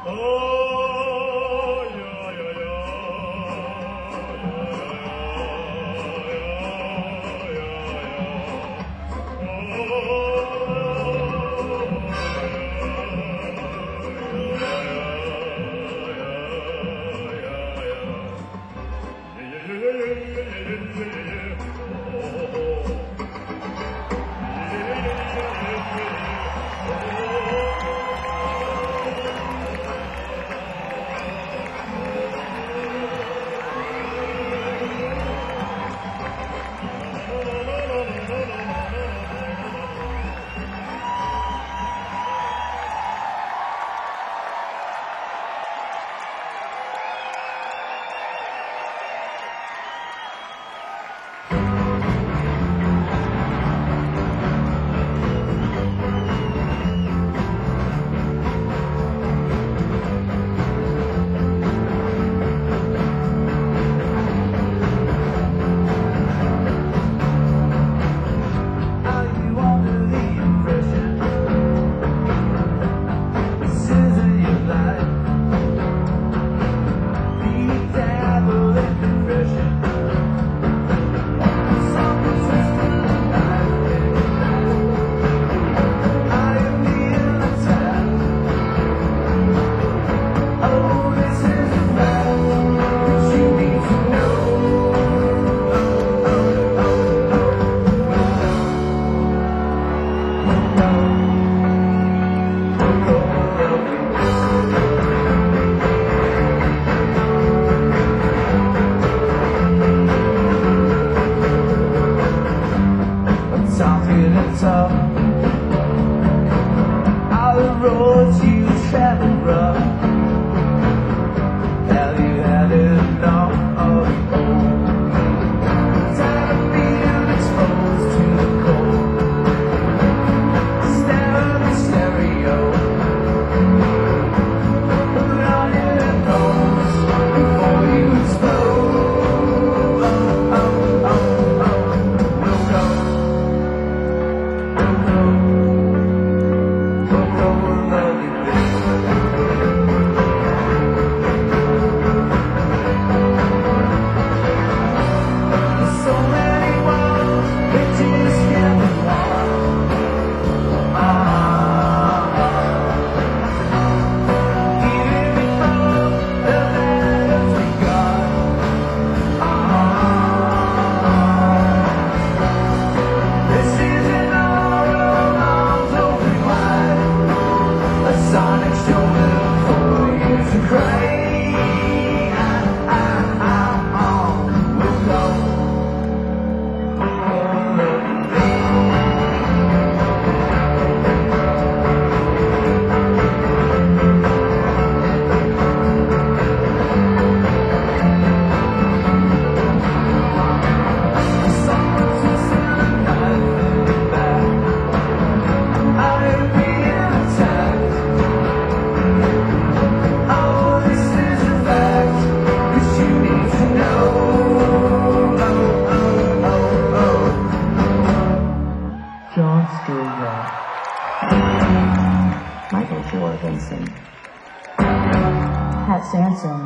Pat Sanson,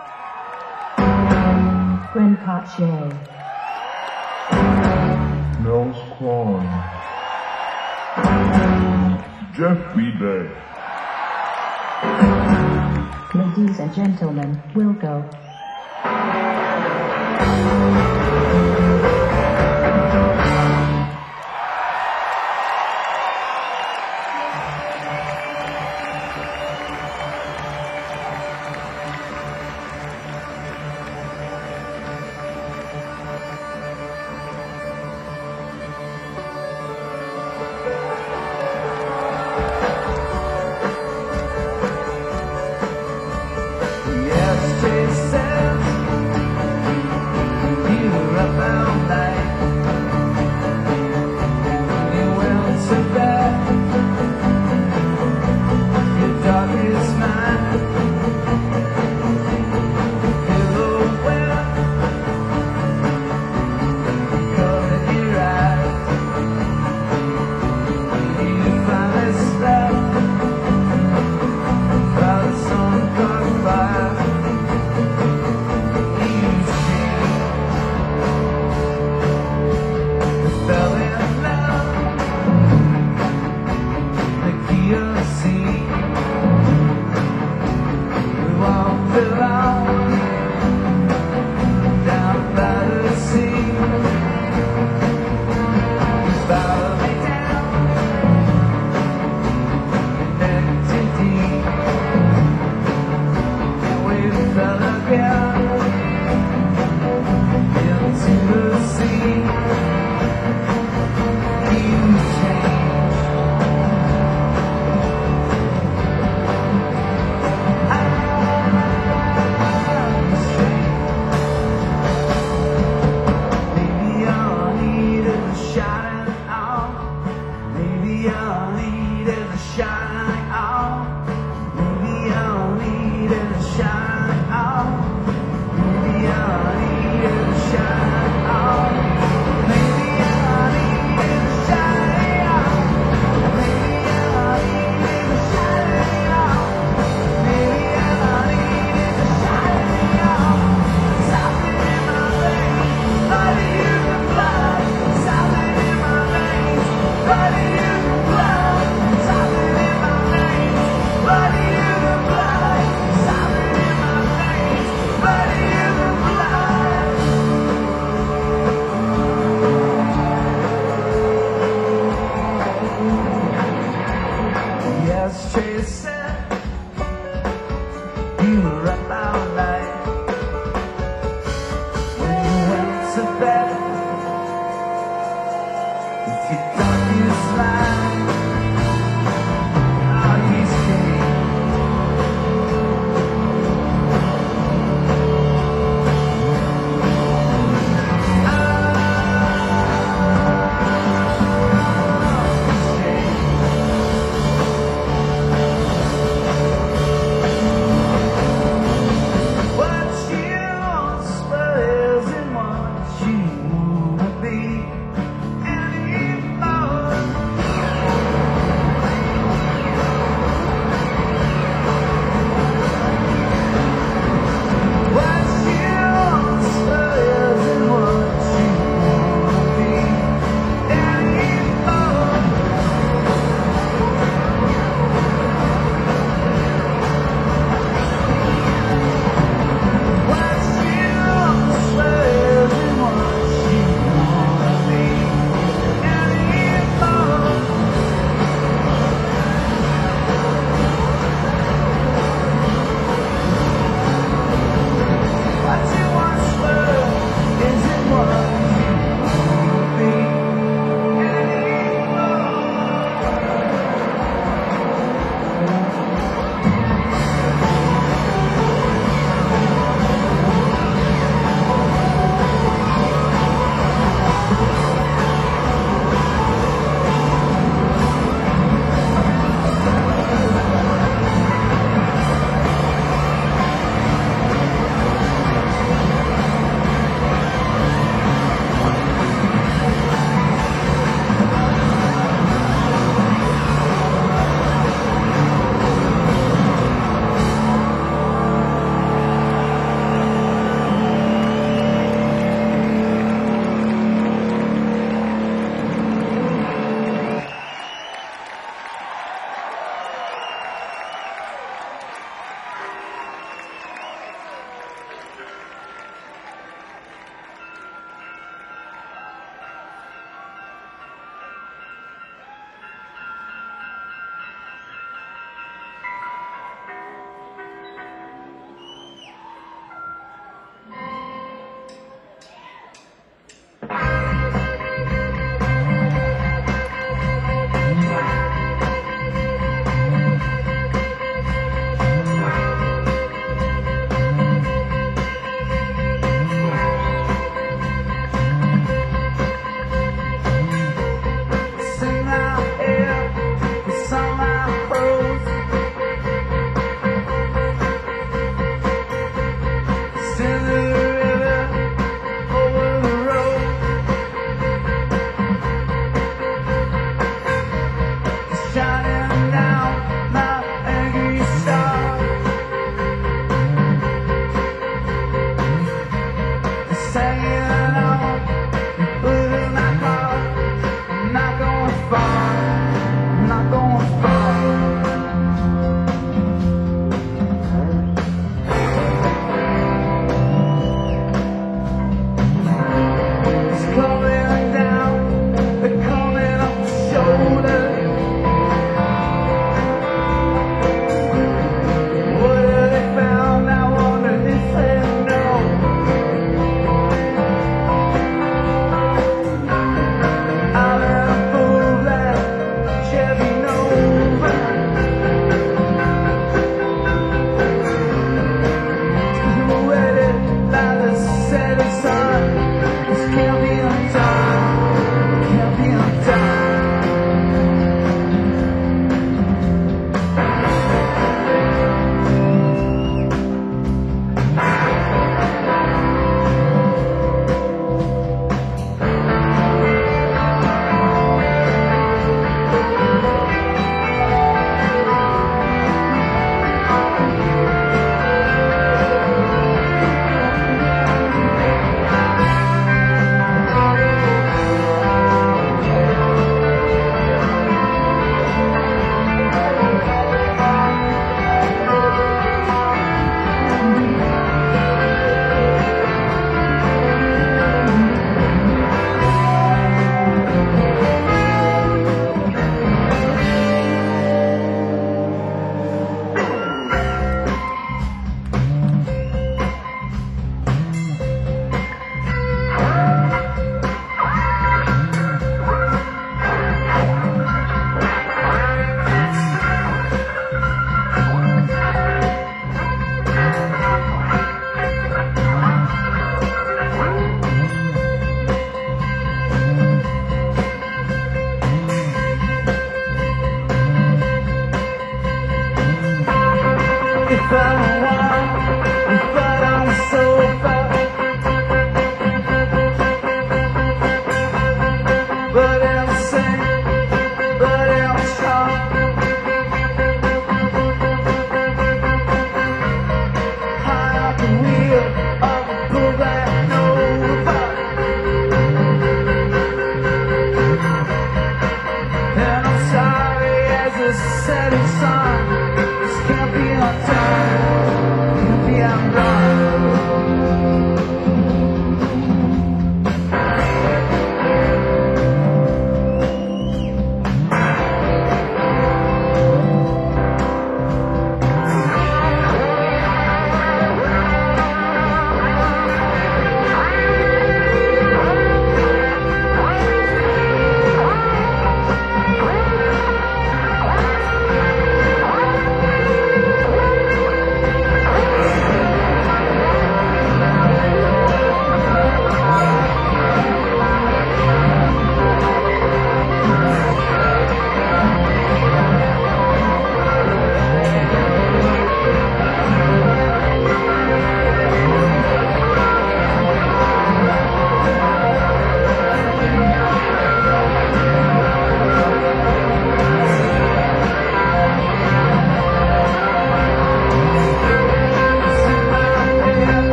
Gwen Cartier, Mel Swan, Jeff Beadle. Ladies and gentlemen, we'll go. Yes, better. It's your darkest line. Are you safe?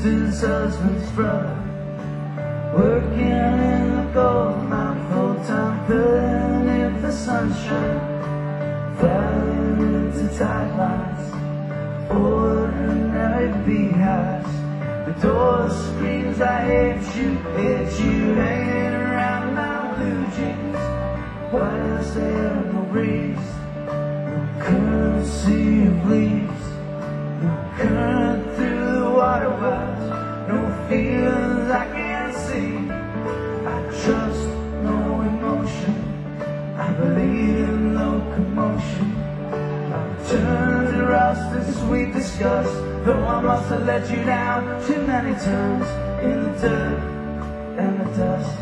sister's husband's brother, working in the gold mine full-time, putting in the sunshine, flying into tight lines, ordinary beehives. The door screams, I hate you, hanging around my blue jeans. Why is there no breeze, no currency of leaves, no current through the water wells, no feelings I can't see. I trust no emotion, I believe in no commotion. I've turned to rust and sweet disgust, though I must have let you down too many times in the dirt and the dust.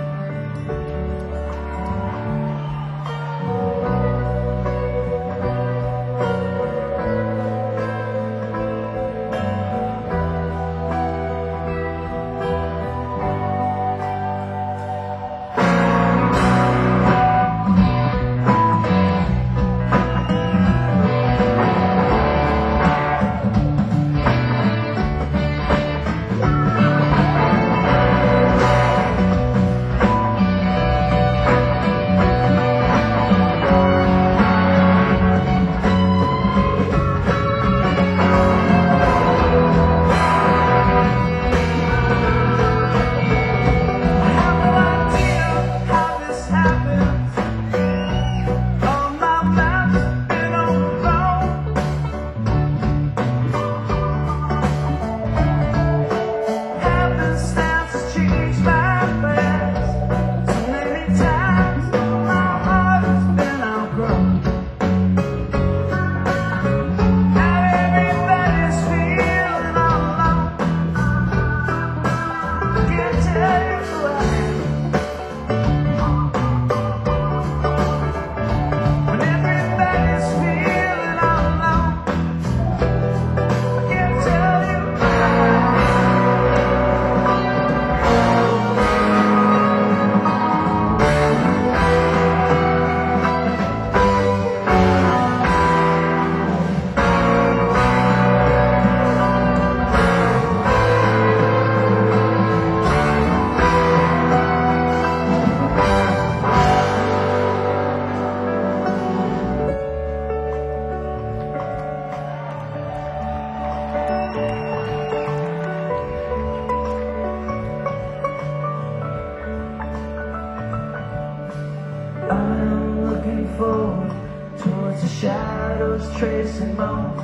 I'm looking forward towards the shadows tracing bones,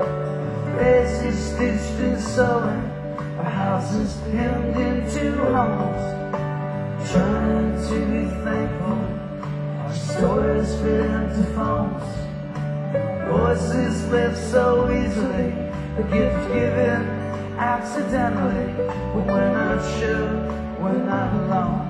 faces stitched and sewing, our houses pinned into homes. Trying to be thankful, our stories fit into phones. Voices live so easily, a gift given accidentally. But we're not sure, we're not alone.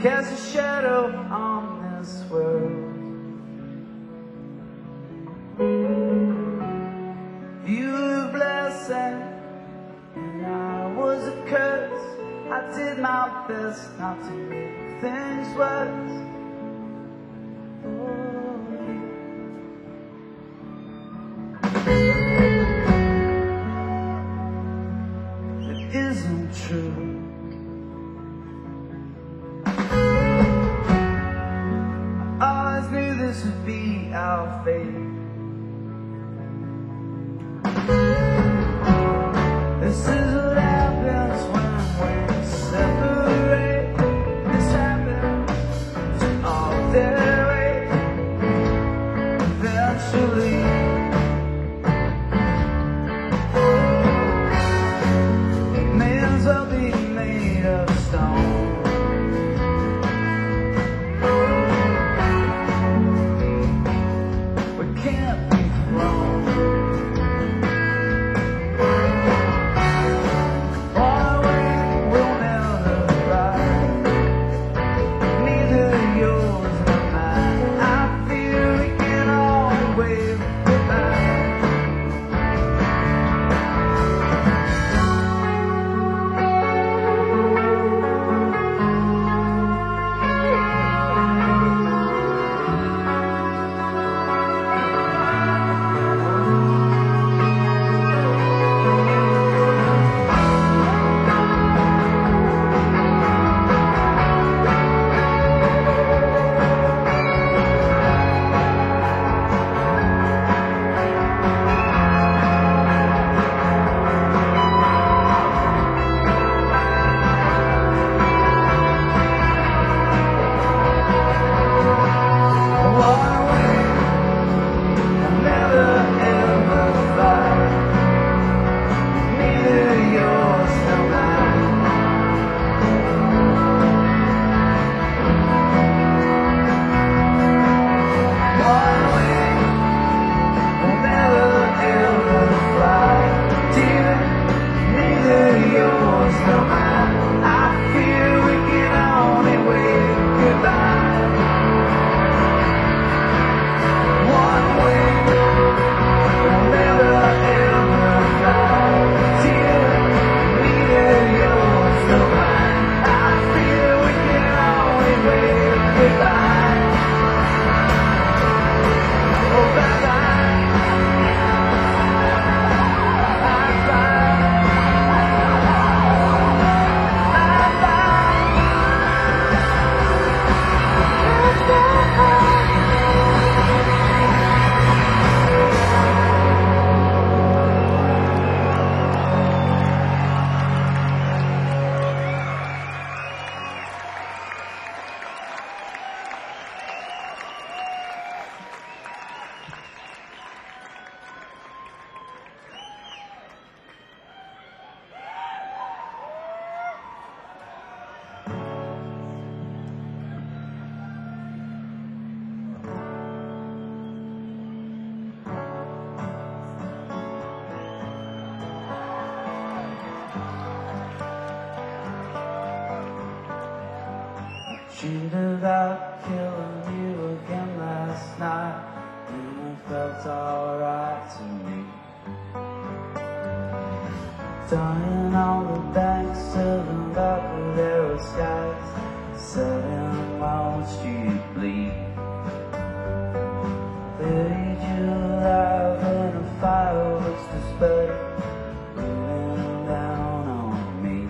cast a shadow on this world. You were a blessing and I was a curse. I did my best not to make things worse. It isn't true. I always knew this would be our fate. This is what happens when we separate. This happens to all their way. Eventually, may as well be made of stone. We can't be thrown. Cheated out killing you again last night, and it felt alright to me. Dying on the banks of the Embarcadero skies, setting Wall Street bleed. Buried you alive in a fireworks display, raining down on me.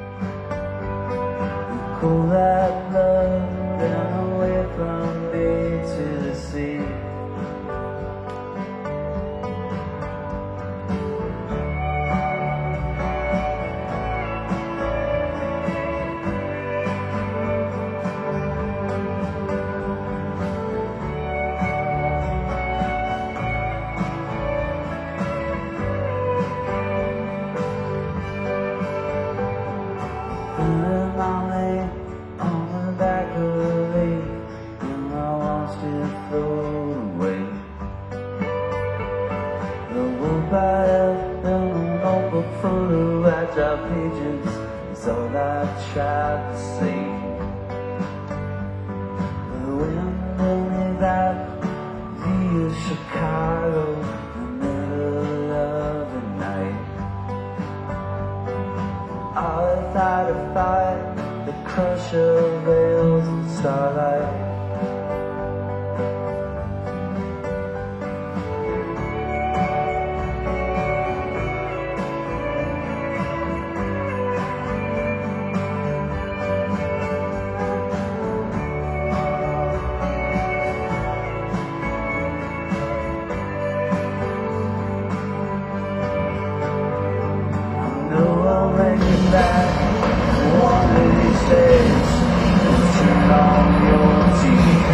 You call that love, ran away from me to the sea. On the back of the lake, and I watched it float away. The wolf I left in a notebook full of agile pages is all I tried to say. via Chicago in the middle of the night. All without a fight, the crush of veils and starlight. Back one of these days, turn on your TV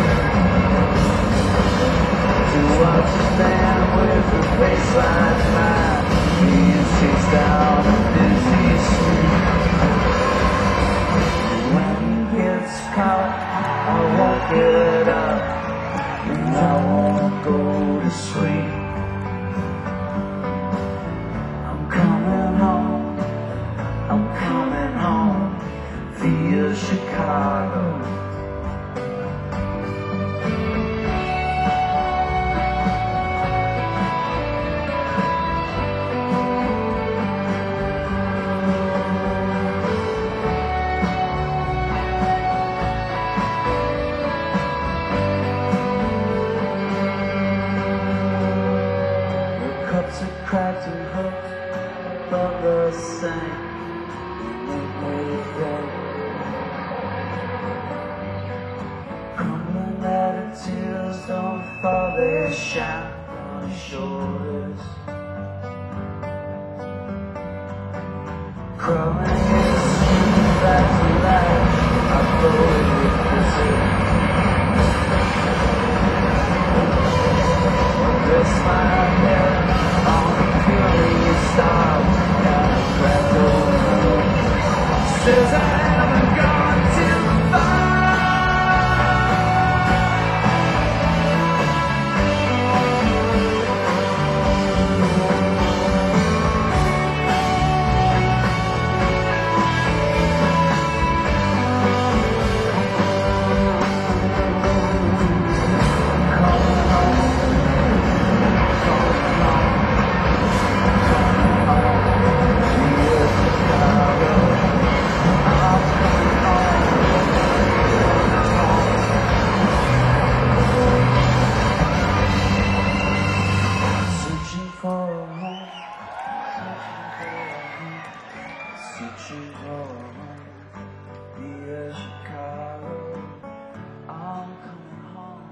to watch a man with a face like mine being chased down a busy street. When he gets caught, I won't get up and I won't go to sleep. I'm coming home. I'm coming home via Chicago. The cups are cracked and hooked above the sink. Crumbling attitudes don't fall, they shine on his shoulders. Crawling in the streets back to life, I go with visit. Dress my hair on a curious star, got a cracked old says I haven't gone too far. Searching for a home via Chicago. I'm coming home.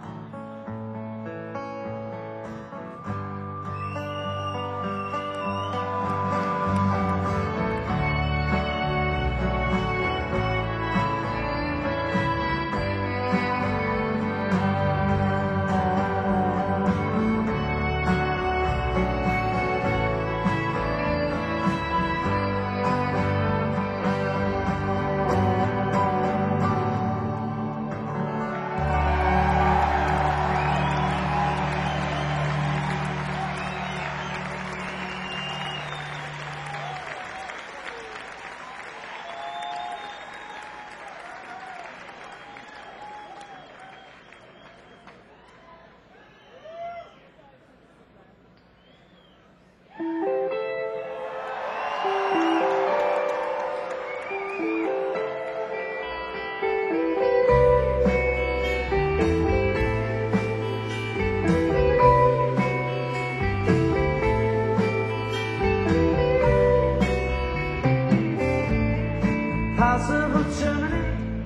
Possible Germany,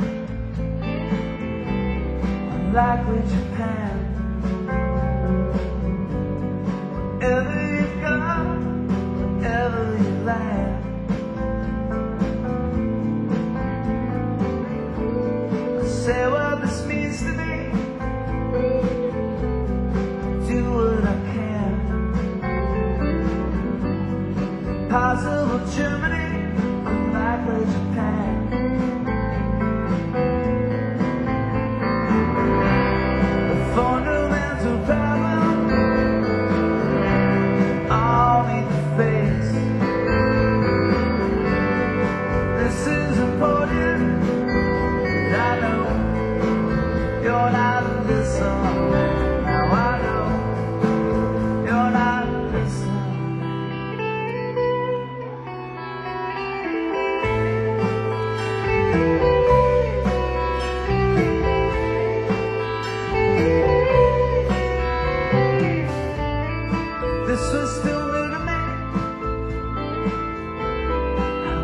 unlikely Japan. Wherever you go, wherever you land, I say what this means to me, do what I can. Possible Germany, unlikely Japan. The fundamental problem, all need to face. This is important, and I know you're not in this song. Now I know.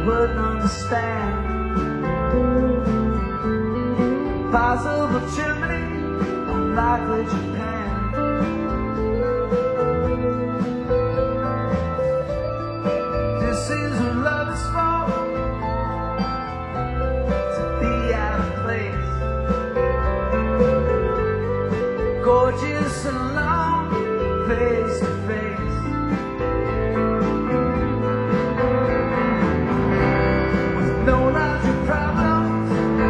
wouldn't understand. Possible chimney, likely Japan. This is where love is for, to be out of place. Gorgeous and alone, face to face. With no larger problems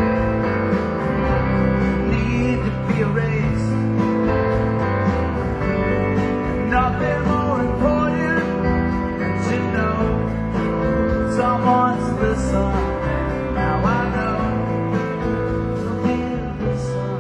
need to be erased. Nothing more important than to know someone's listen. Now I know something listen.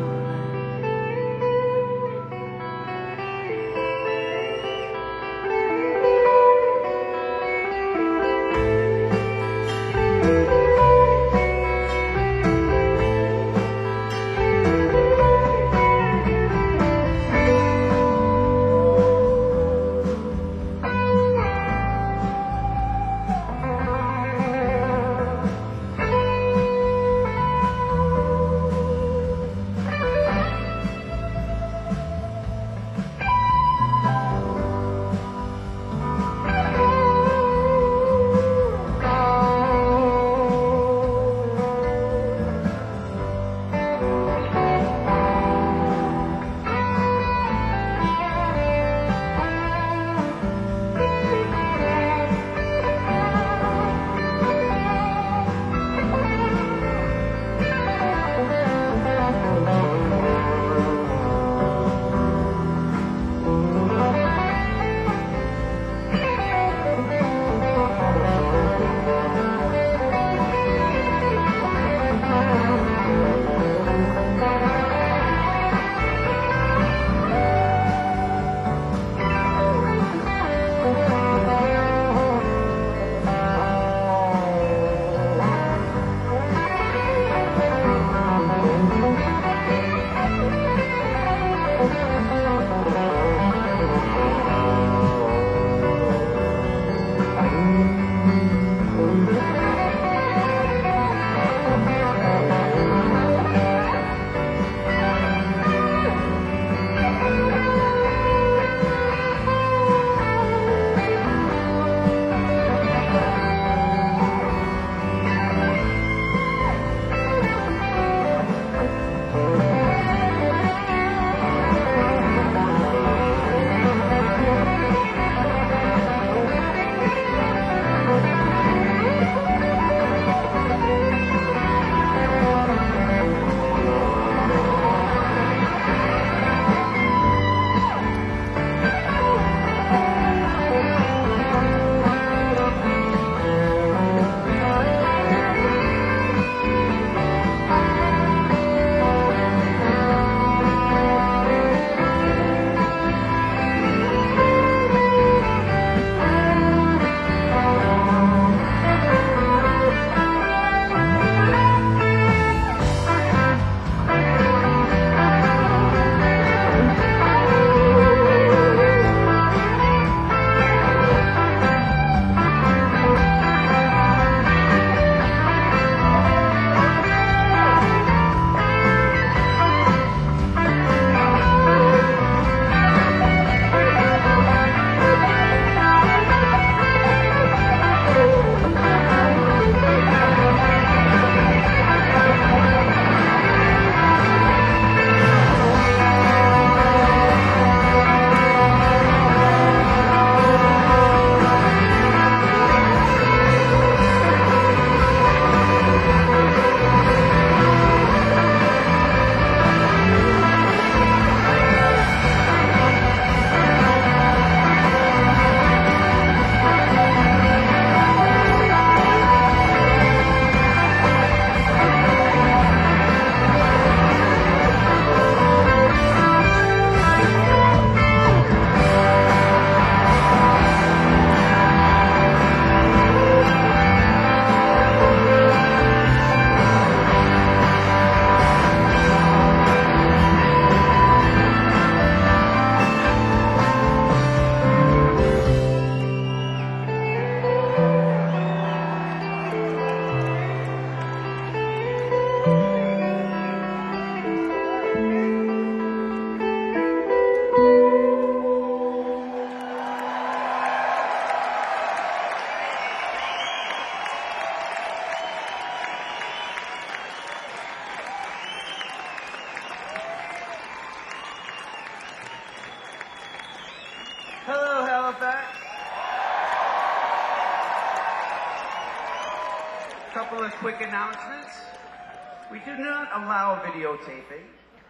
couple of quick announcements. We do not allow videotaping.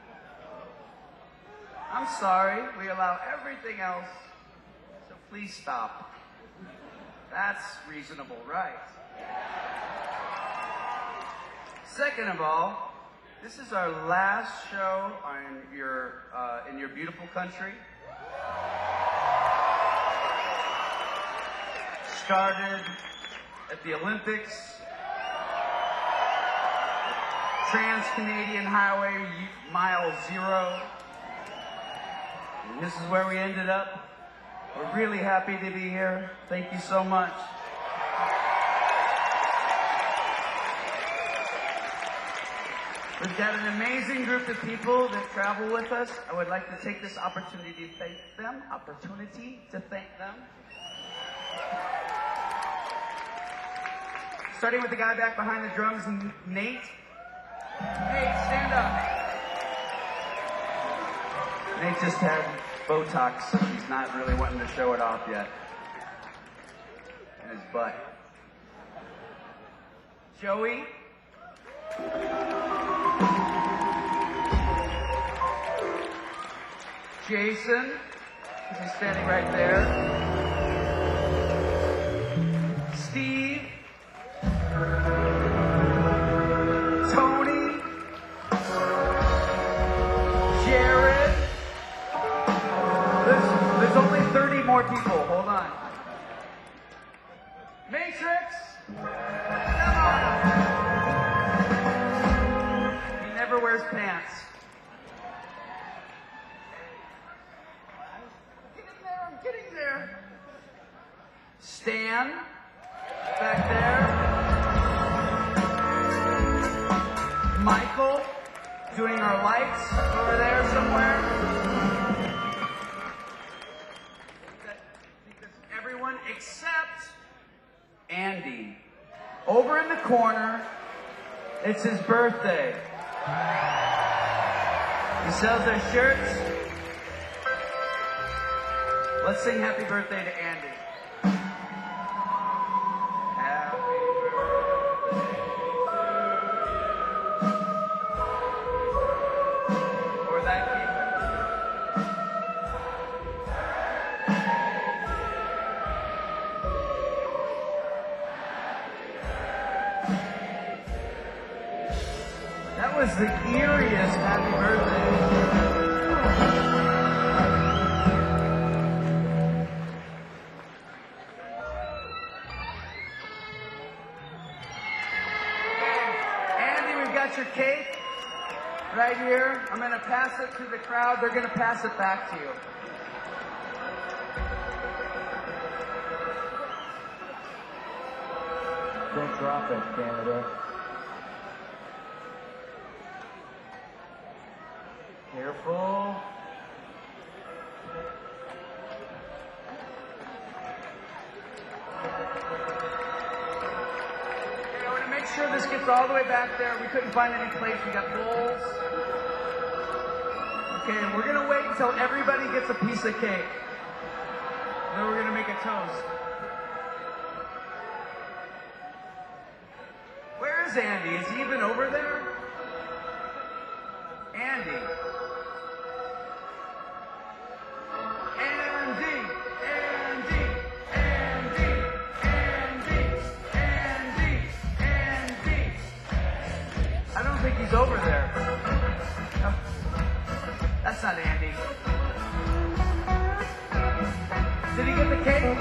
I'm sorry, we allow everything else, so please stop. That's reasonable, right? Second of all, this is our last show in your beautiful country. Started at the Olympics, Trans-Canadian Highway, Mile 0. And this is where we ended up. We're really happy to be here. Thank you so much. We've got an amazing group of people that travel with us. I would like to take this opportunity to thank them. Starting with the guy back behind the drums, Nate. Nate, stand up. Nate just had Botox, so he's not really wanting to show it off yet. And his butt. Joey. Jason, he's standing right there. Steve. Tony. Jared. There's only 30 more people. Hold on. Matrix. Come on. He never wears pants. I'm getting there. Stan, back there. Michael, doing our lights over there somewhere. I think that's everyone except Andy. Over in the corner, it's his birthday. He sells our shirts. Let's sing happy birthday to Andy. Happy birthday to you. Or that key. That was the eeriest happy birthday. Your cake right here. I'm going to pass it to the crowd. They're going to pass it back to you. Don't drop it, Canada. Careful. Make sure this gets all the way back there. We couldn't find any place. We got bowls. Okay, and we're going to wait until everybody gets a piece of cake. Then we're going to make a toast. Where is Andy? Is he even over there? Andy. I don't think he's over there. No. That's not Andy. Did he get the cake?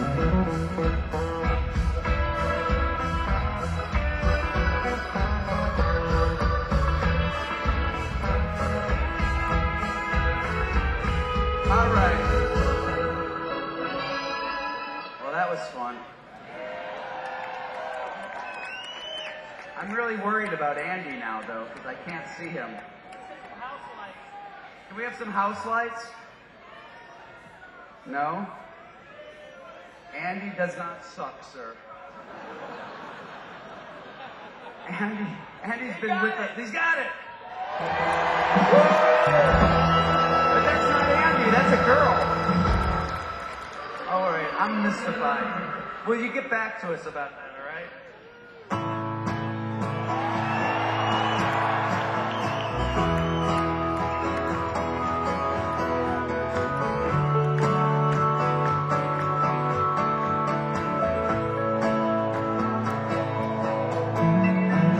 All right. Well, that was fun. I'm really worried about Andy now, though, because I can't see him. House lights. Can we have some house lights? No? Andy does not suck, sir. Andy's been with us. He's got it! But that's not Andy, that's a girl. All right, I'm mystified. Will you get back to us about that, all right?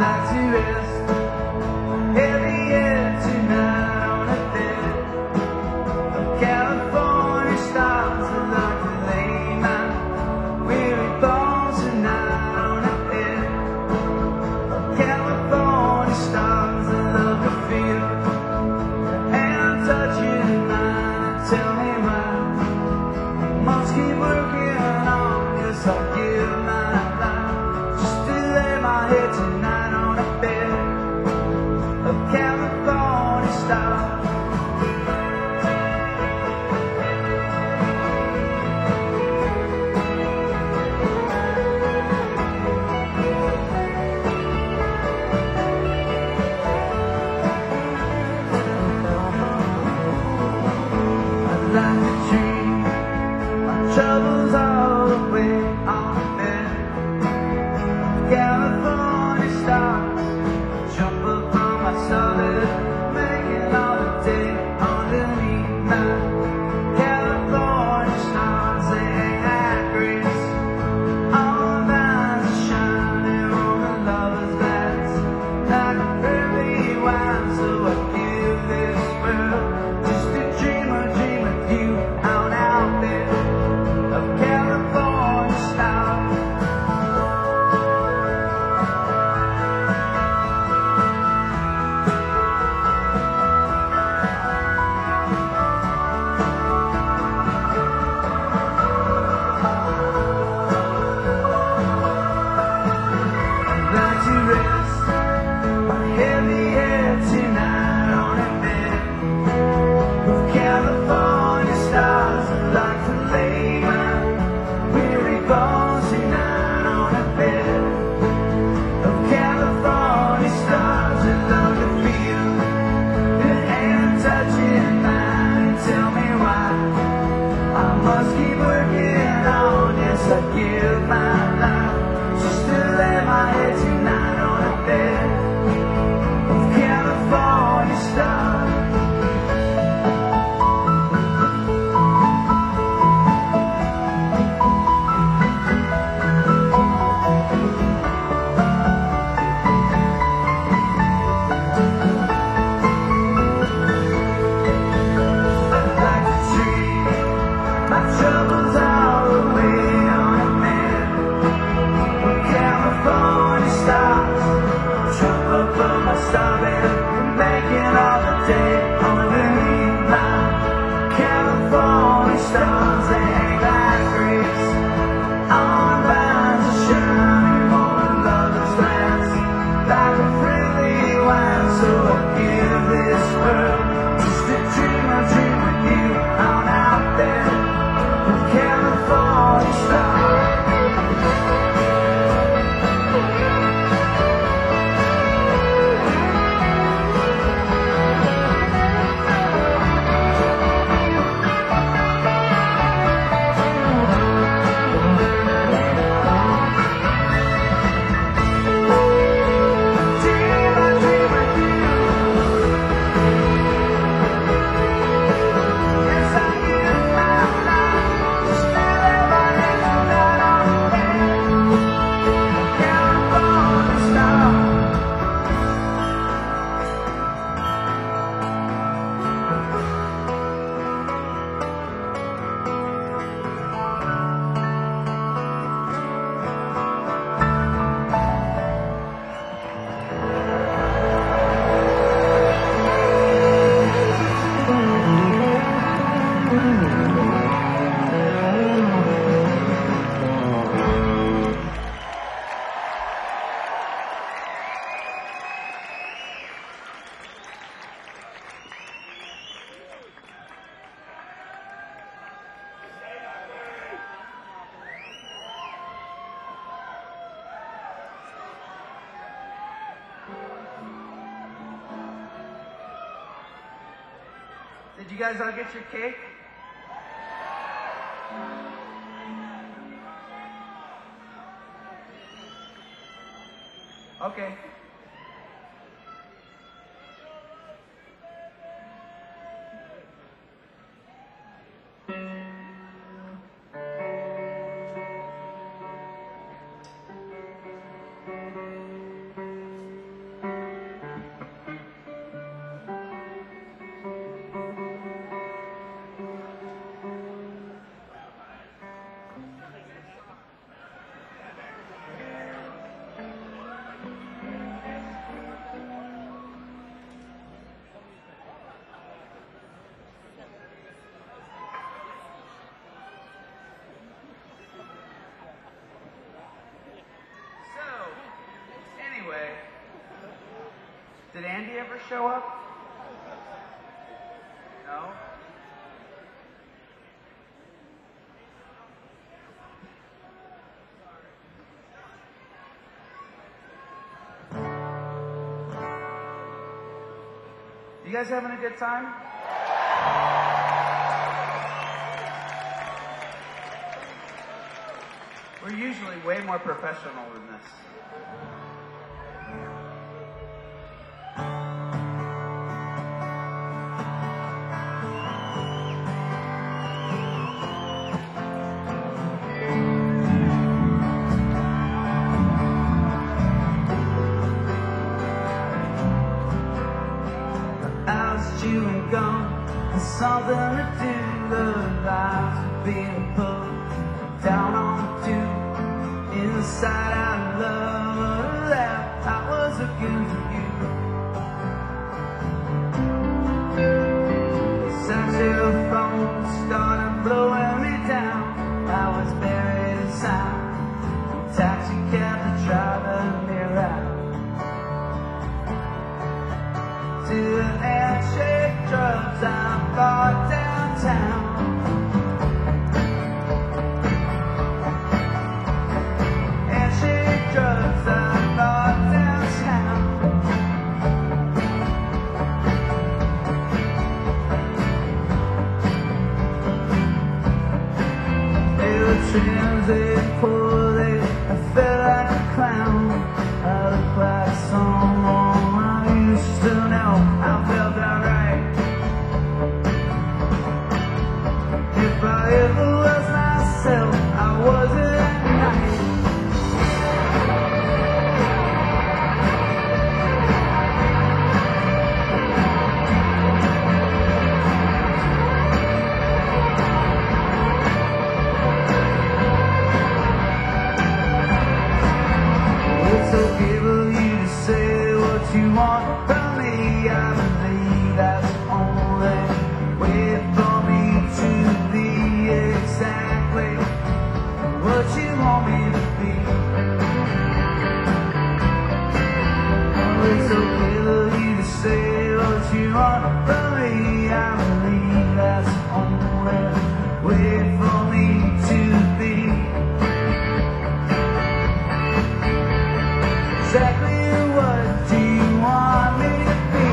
like to rest heavy head tonight on a bed of California stars. I'd like to lay my weary bones tonight on a bed of California stars. I love to feel and touch you tonight. Tell me why must keep working on. Yes, I'll give my life just to lay my head tonight on a bed of California stars. I'd like to dream my troubles all away on a bed of California stars. Jump up on my solid, making all the day underneath my California stars. They hang like grace on vines that shining on the lovers' beds like early wine. So I give this world just a dream with you out there of California stars. I'd like to rest my heavy head tonight on a bed of California stars. I'd like to lay my weary bones tonight on a bed of California stars. I'd love to feel your hand touching mine and tell me why I must keep working on. Yes, I give my life just to lay my head tonight on a bed of California stars. I'd like to dream my troubles all away on a bed of California stars. Jump up on my starbed, making all the day underneath my California stars. They hang like grapes on vines that shine on lovers' lands like a friendly wine. So I give this world just a dream with you out there of California stars. Did you guys all get your cake? Okay. Did Andy ever show up? No? You guys having a good time? We're usually way more professional than this. Chewing gum and something to do. The lives of being put down on two. Inside out of love, that I was looking for you. Saxophone started blowing me down. I was buried in sound. Taxi cab the driving me around to an handshake drugs I bought downtown. Handshake drugs I bought downtown. They were trends they pulled, I felt like a clown. I looked like someone I used to know. I felt alright. If I ever was myself, I wasn't at night. It's okay for you to say what you want from me. I believe that's the only way for me to be exactly what you want me to be. It's okay for you to say what you want from me. I believe that's the only way for me to be exactly what do you want me to be.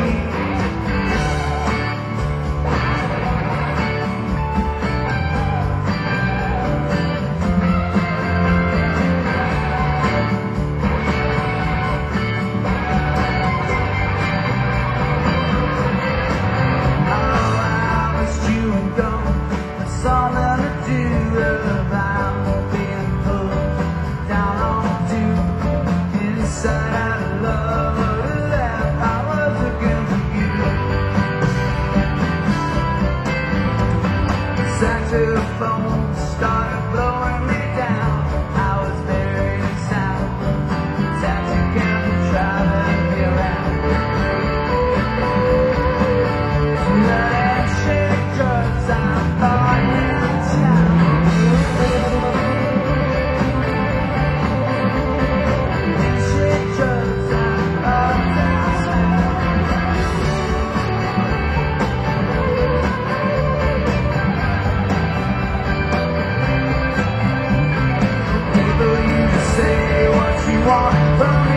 Saxophone started blowing me down. I was buried in sound. Taxi cab driving me around. Handshake drugs I bought downtown. Handshake drugs I bought downtown. Say what you want from me.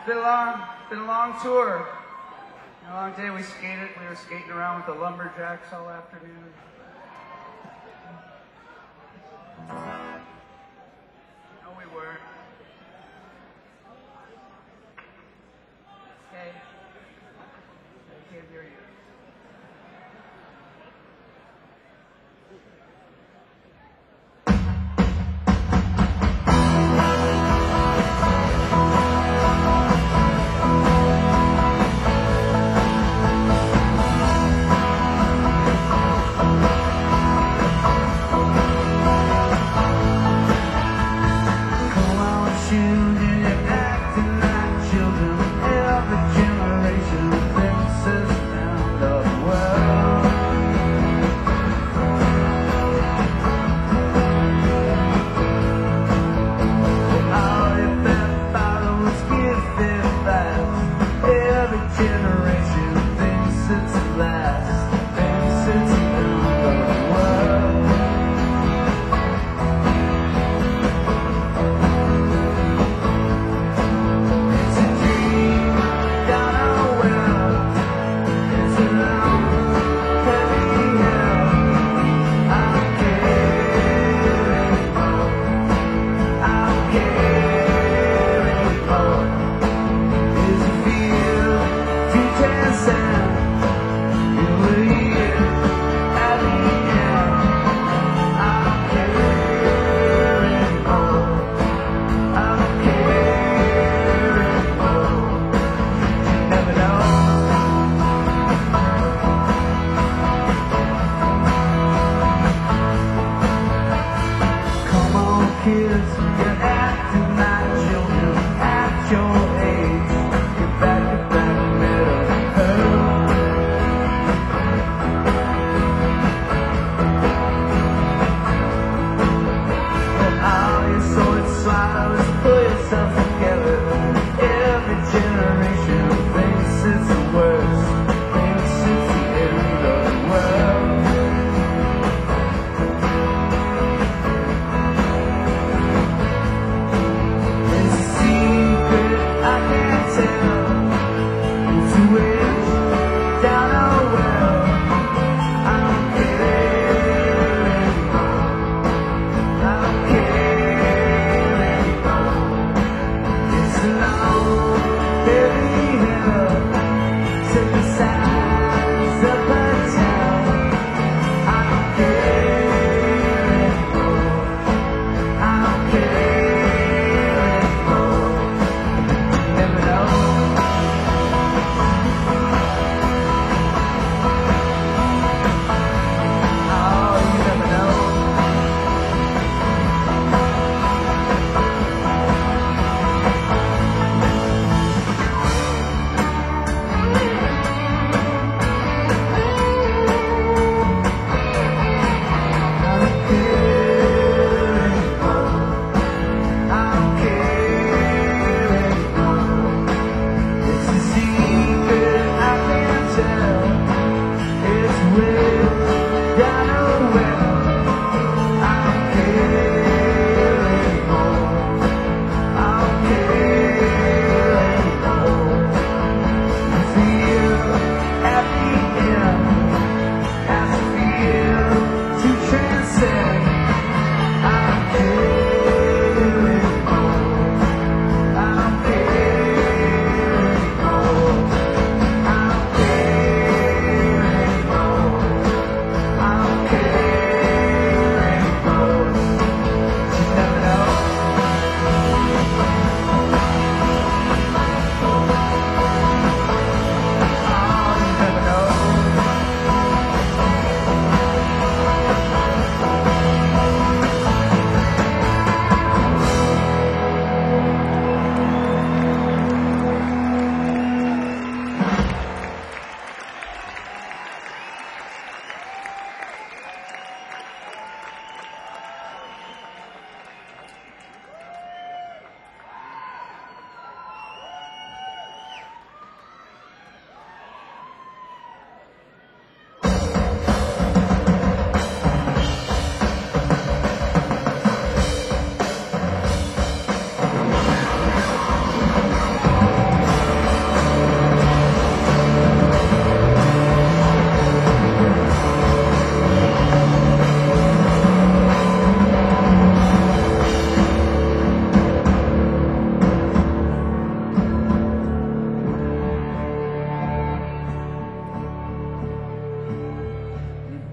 Been a long tour. A long day. We were skating around with the lumberjacks all afternoon. No, we weren't. Okay. I can't hear you. Acting like children, every generation thinks us now.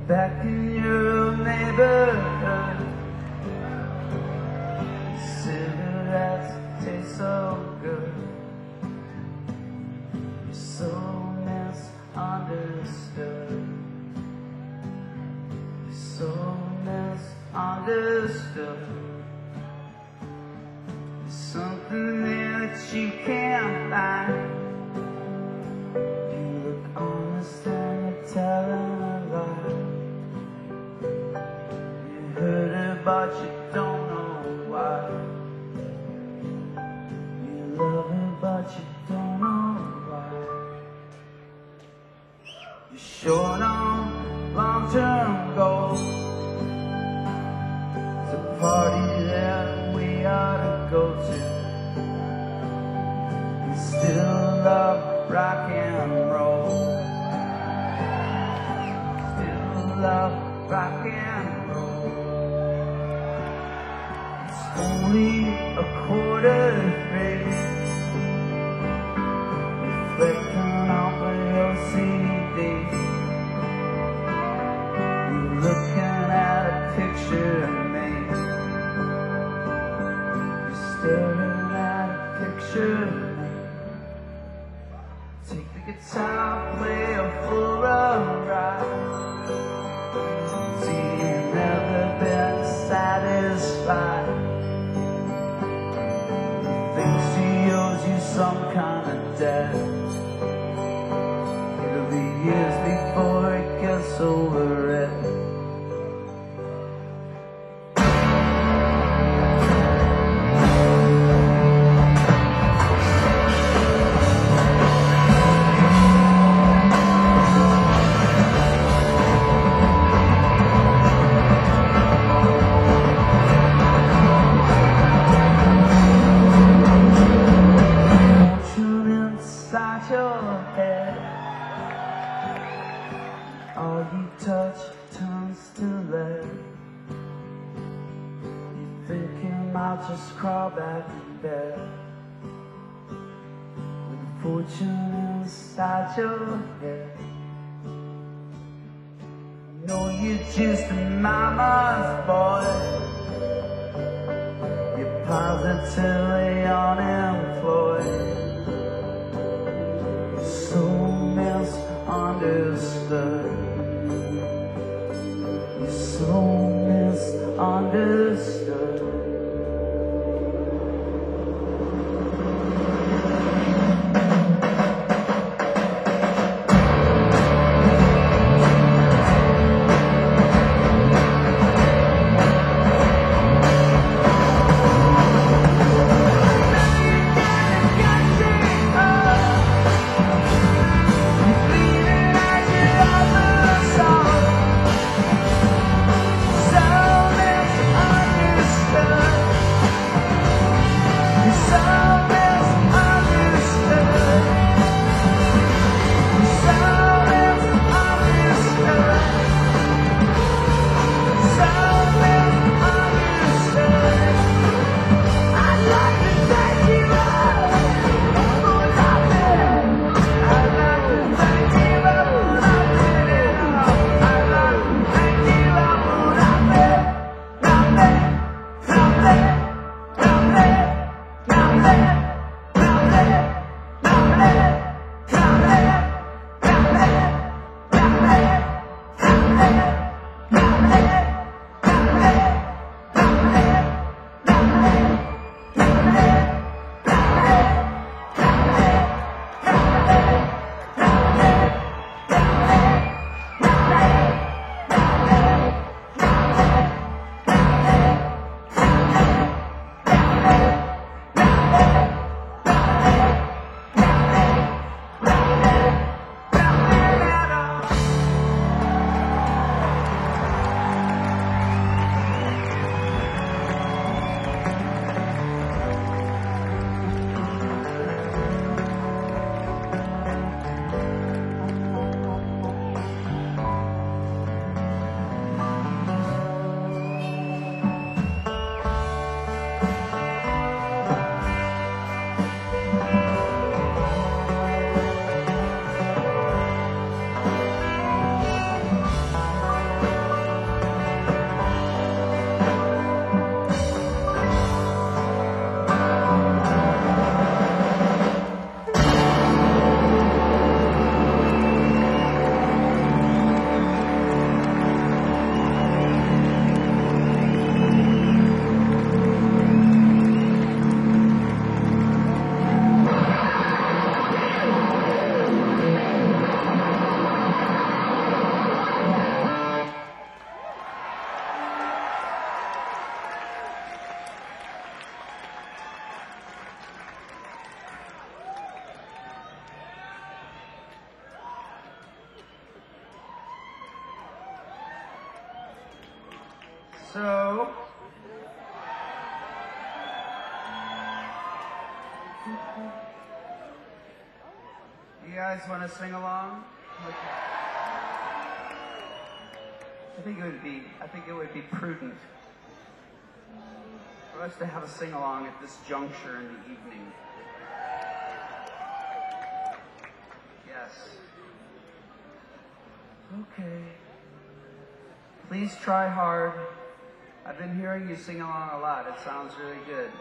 back in your neighborhood. Cigarettes taste so good. You're so misunderstood. You're so misunderstood. There's something there that you can't find. You look honest and you're telling a lie. You heard it but you don't know why. You love her but you don't know why. You're short on long-term goals. It's a party that we ought to go to. You still love rock and roll. Still love rock and roll. It's only a 2:45. Reflecting off of your CD. You're looking at a picture of me. You're staring at a picture of me. Take the guitar, play her for a ride. See, you've never been satisfied. You think she owes you some kind of debt. It'll be years before it gets over it. Inside your head, all you touch turns to lead. You think you might just crawl back in bed with a fortune inside your head. You know you're just a mama's boy. You're positively unemployed. So misunderstood. You're so misunderstood. So, you guys want to sing along? I think it would be prudent for us to have a sing along at this juncture in the evening. Yes. Okay. Please try hard. I've been hearing you sing along a lot. It sounds really good.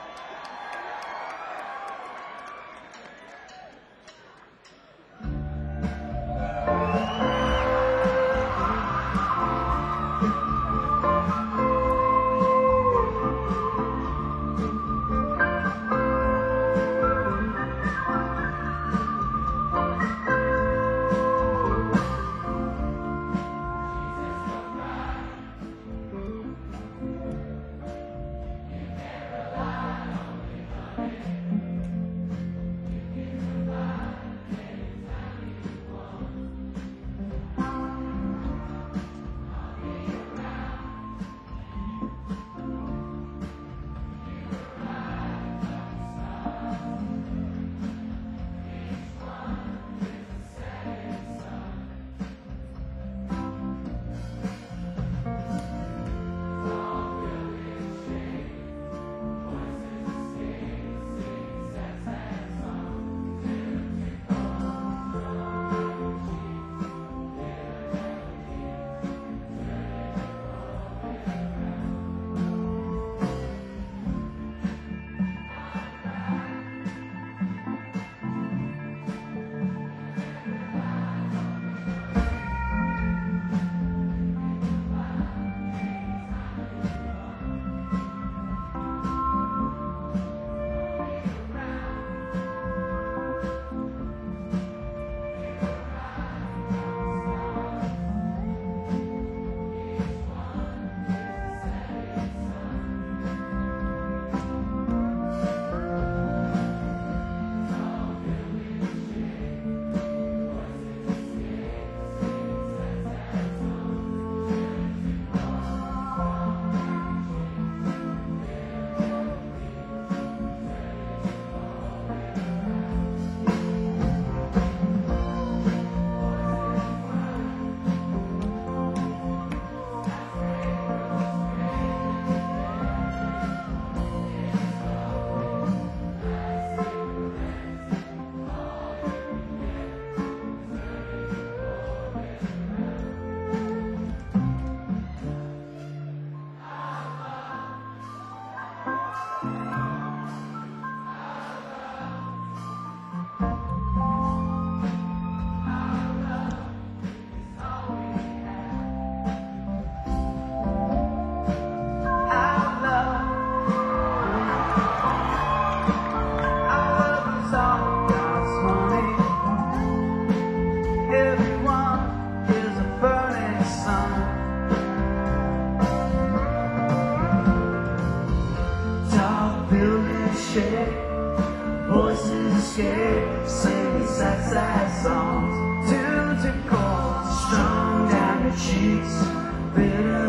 Singing sad songs, tunes and chords strung down your cheeks, bitter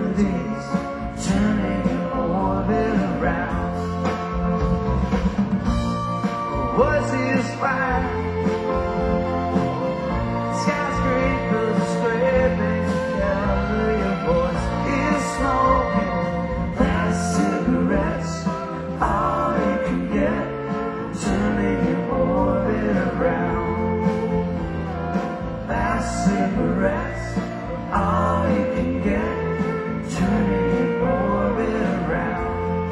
melodies, turning your orbit around. Voices fire, skyscrapers scraping together. Your voice is smoking, last cigarettes, all you can get, turning your orbit around. Last cigarettes, all you can get, turning your orbit around.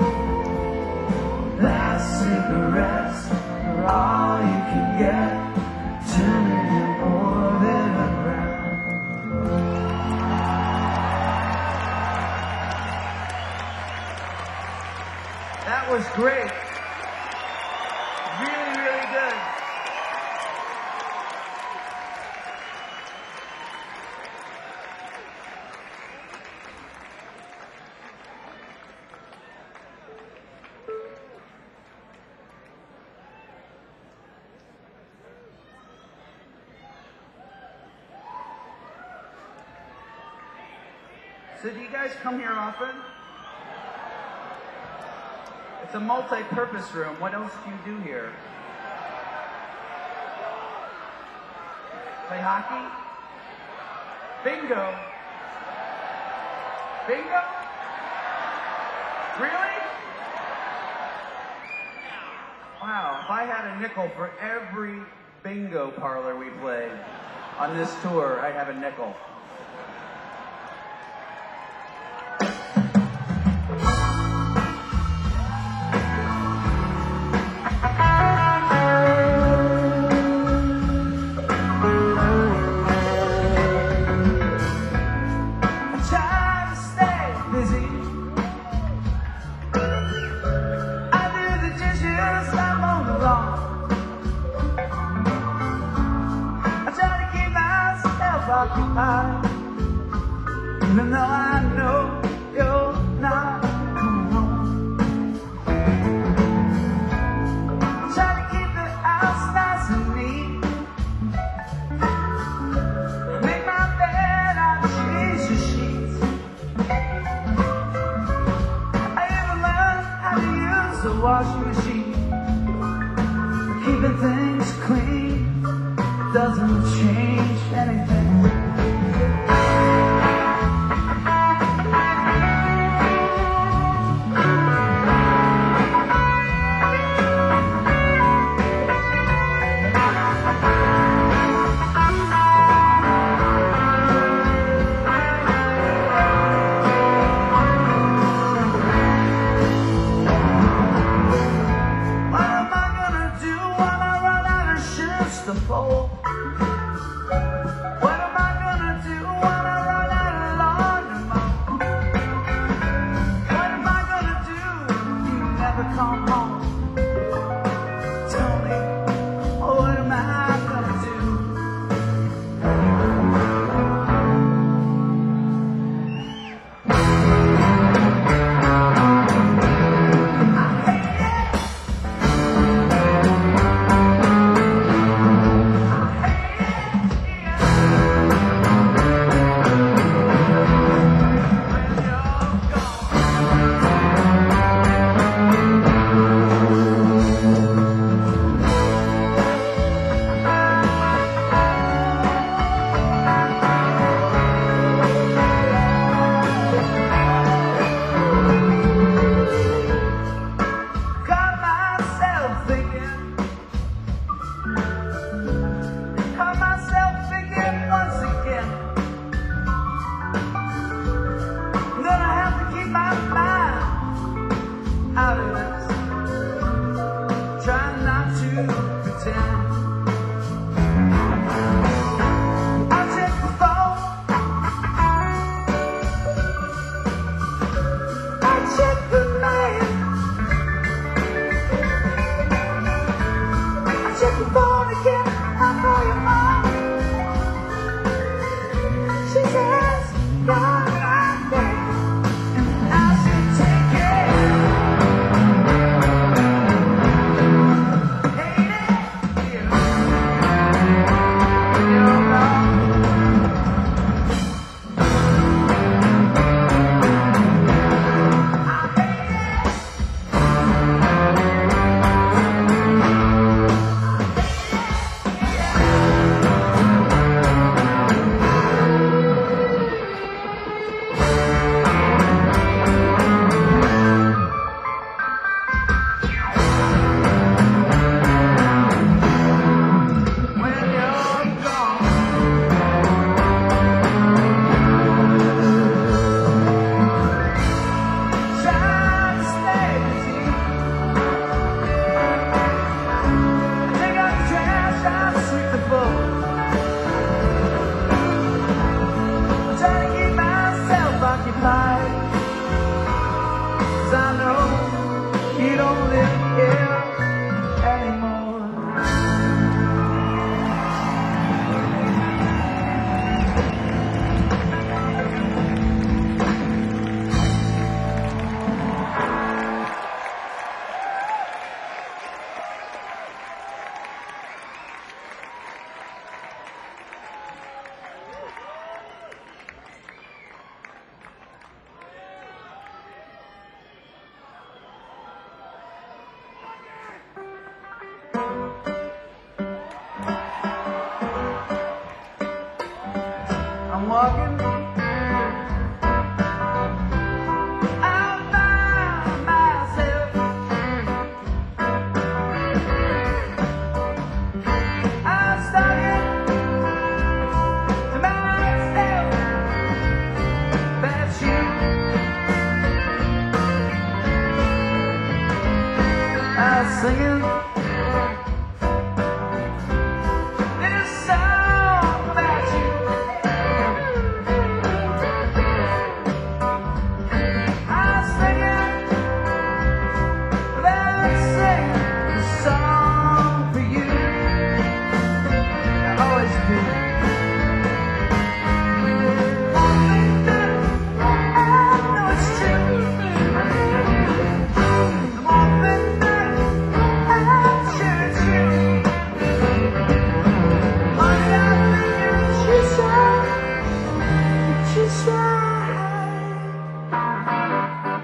Last cigarettes are all you can get, turning your orbit around. That was great. Really, really good. So do you guys come here often? It's a multi-purpose room. What else do you do here? Play hockey? Bingo. Bingo? Really? Wow, if I had a nickel for every bingo parlor we played on this tour, I'd have a nickel. Even though I know you're not coming home, I try to keep the house nice and neat. Make my bed, I change the sheets. I even learned how to use the washing machine. Keeping things clean doesn't change anything. What am I gonna do while I run singing this song about you. I'm singing, let's sing a song for you. I always do. One thing that I know it's true. The one thing that I'm sure it's you. Honey, I think you're just right. You're just right.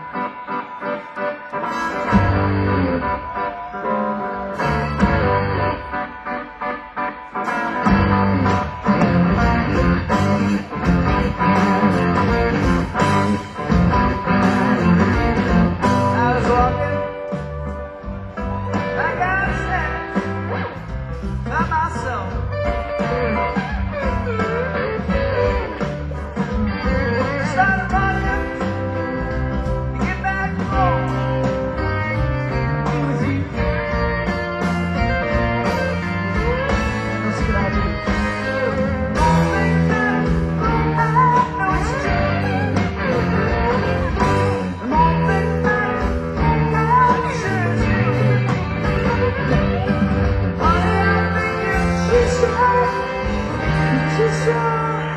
I was walking back out of town by myself. Started running to get back home. Be with you. What else could I do? One thing that I know it's true. The one thing that I'm sure it's you. Honey, I think you're just right. You're just right.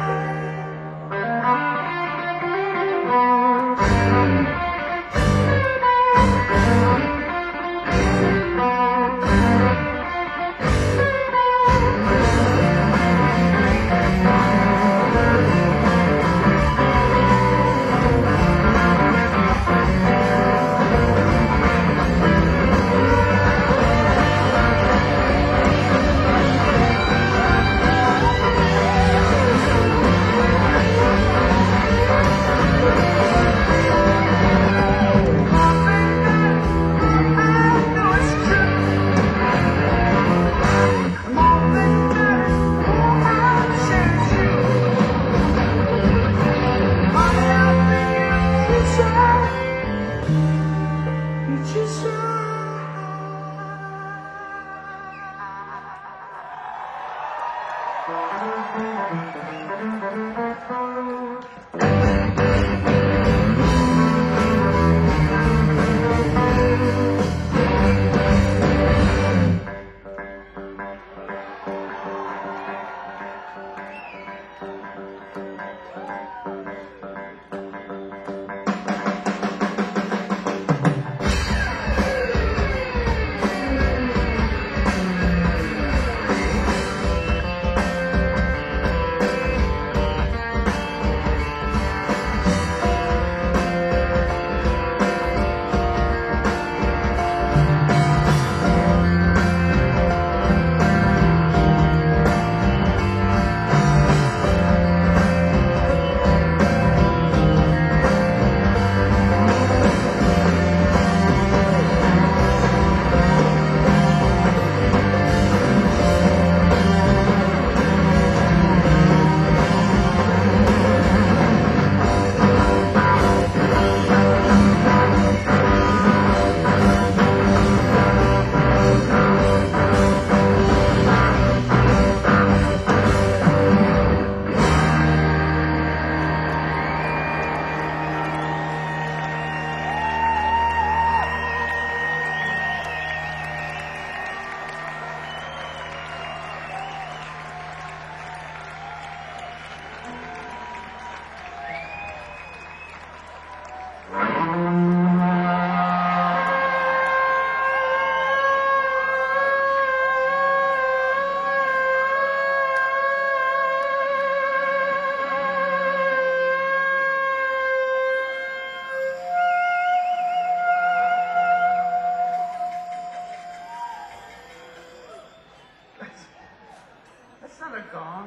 That's not a gong.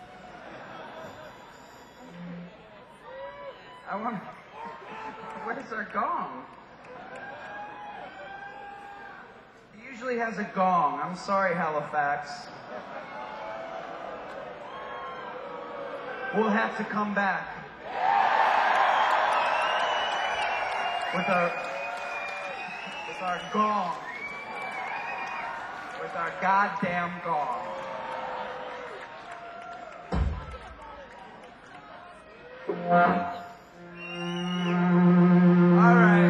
I want. Where's our gong? He usually has a gong. I'm sorry, Halifax. We'll have to come back with our gong. with our goddamn gong. All right.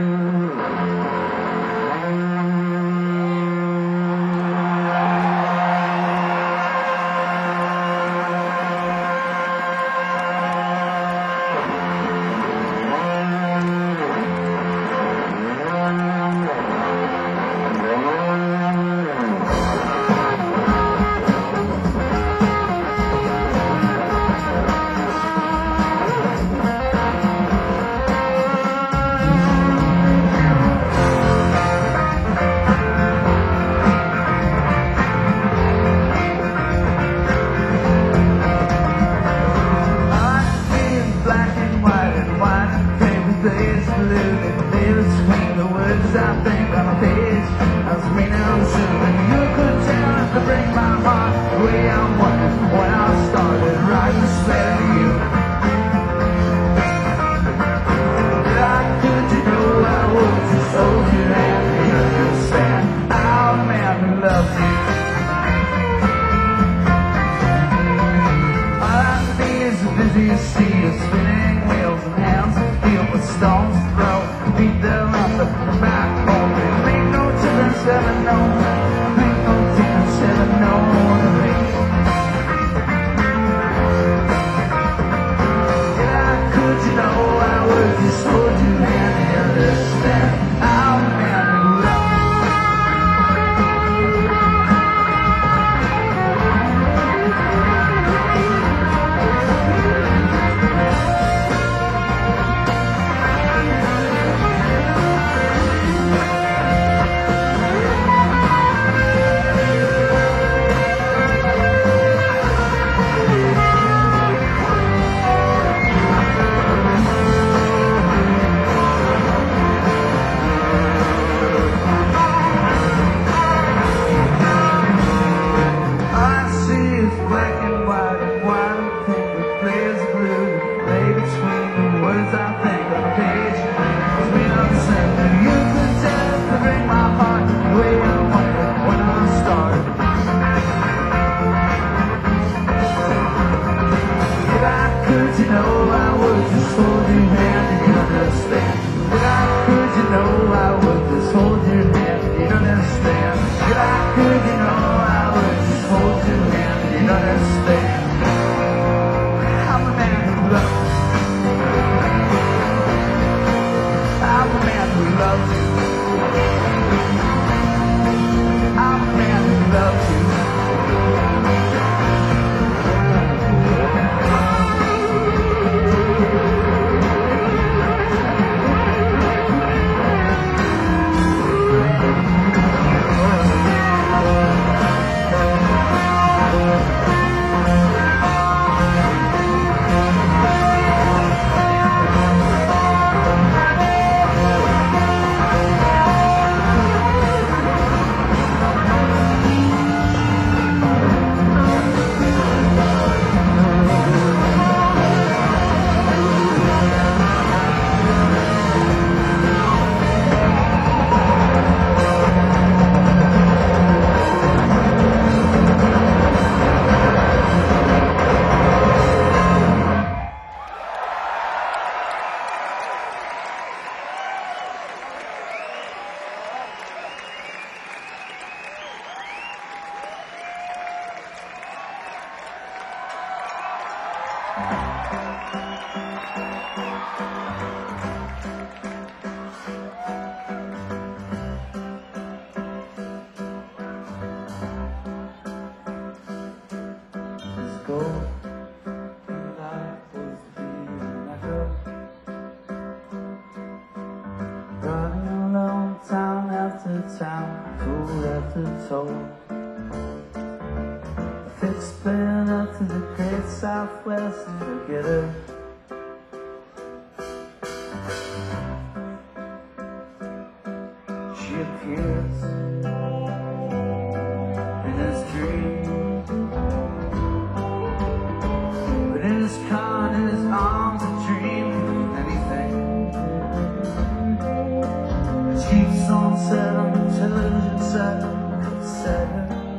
Keeps on set on the television set.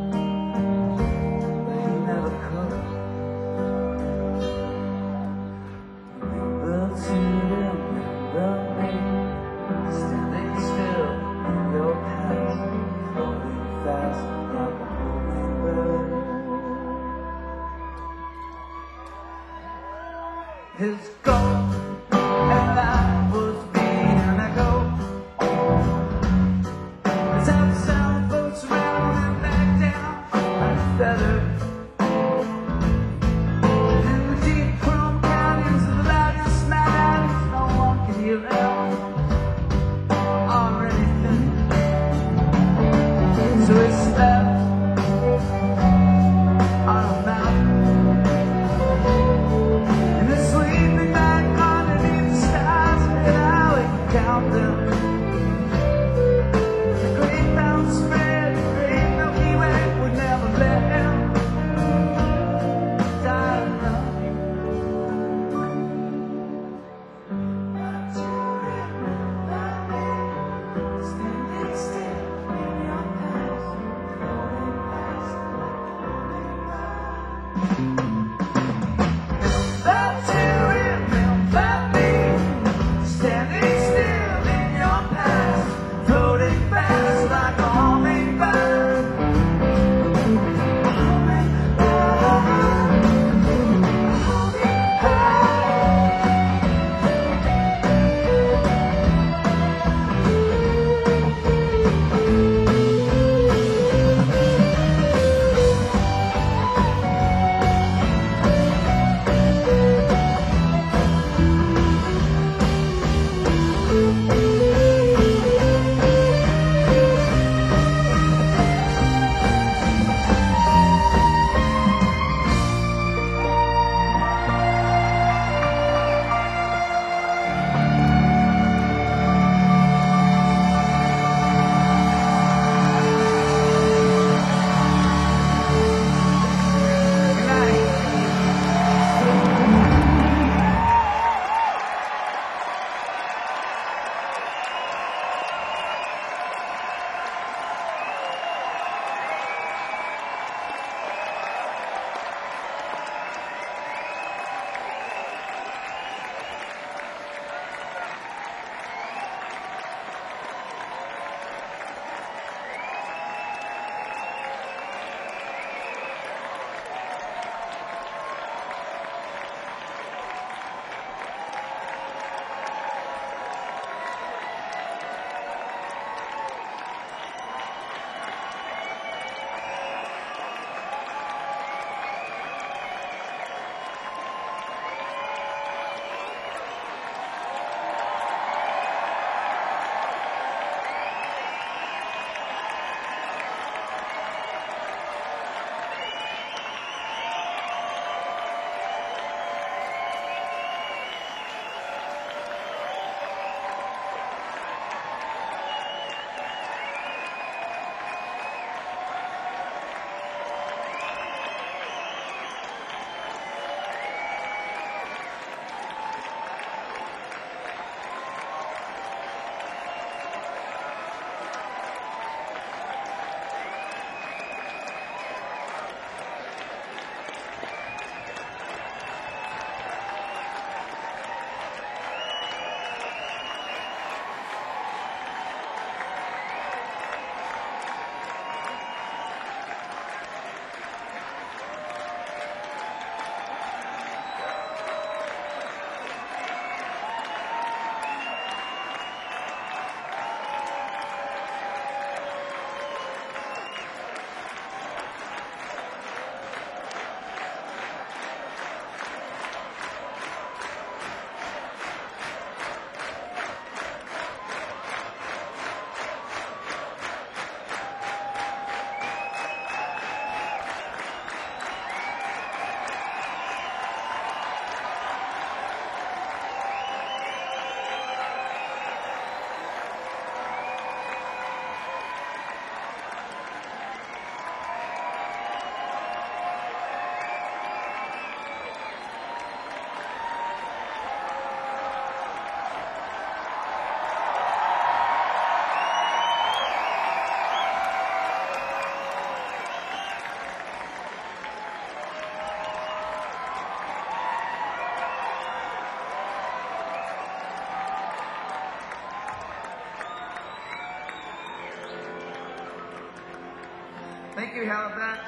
Thank you, Halifax.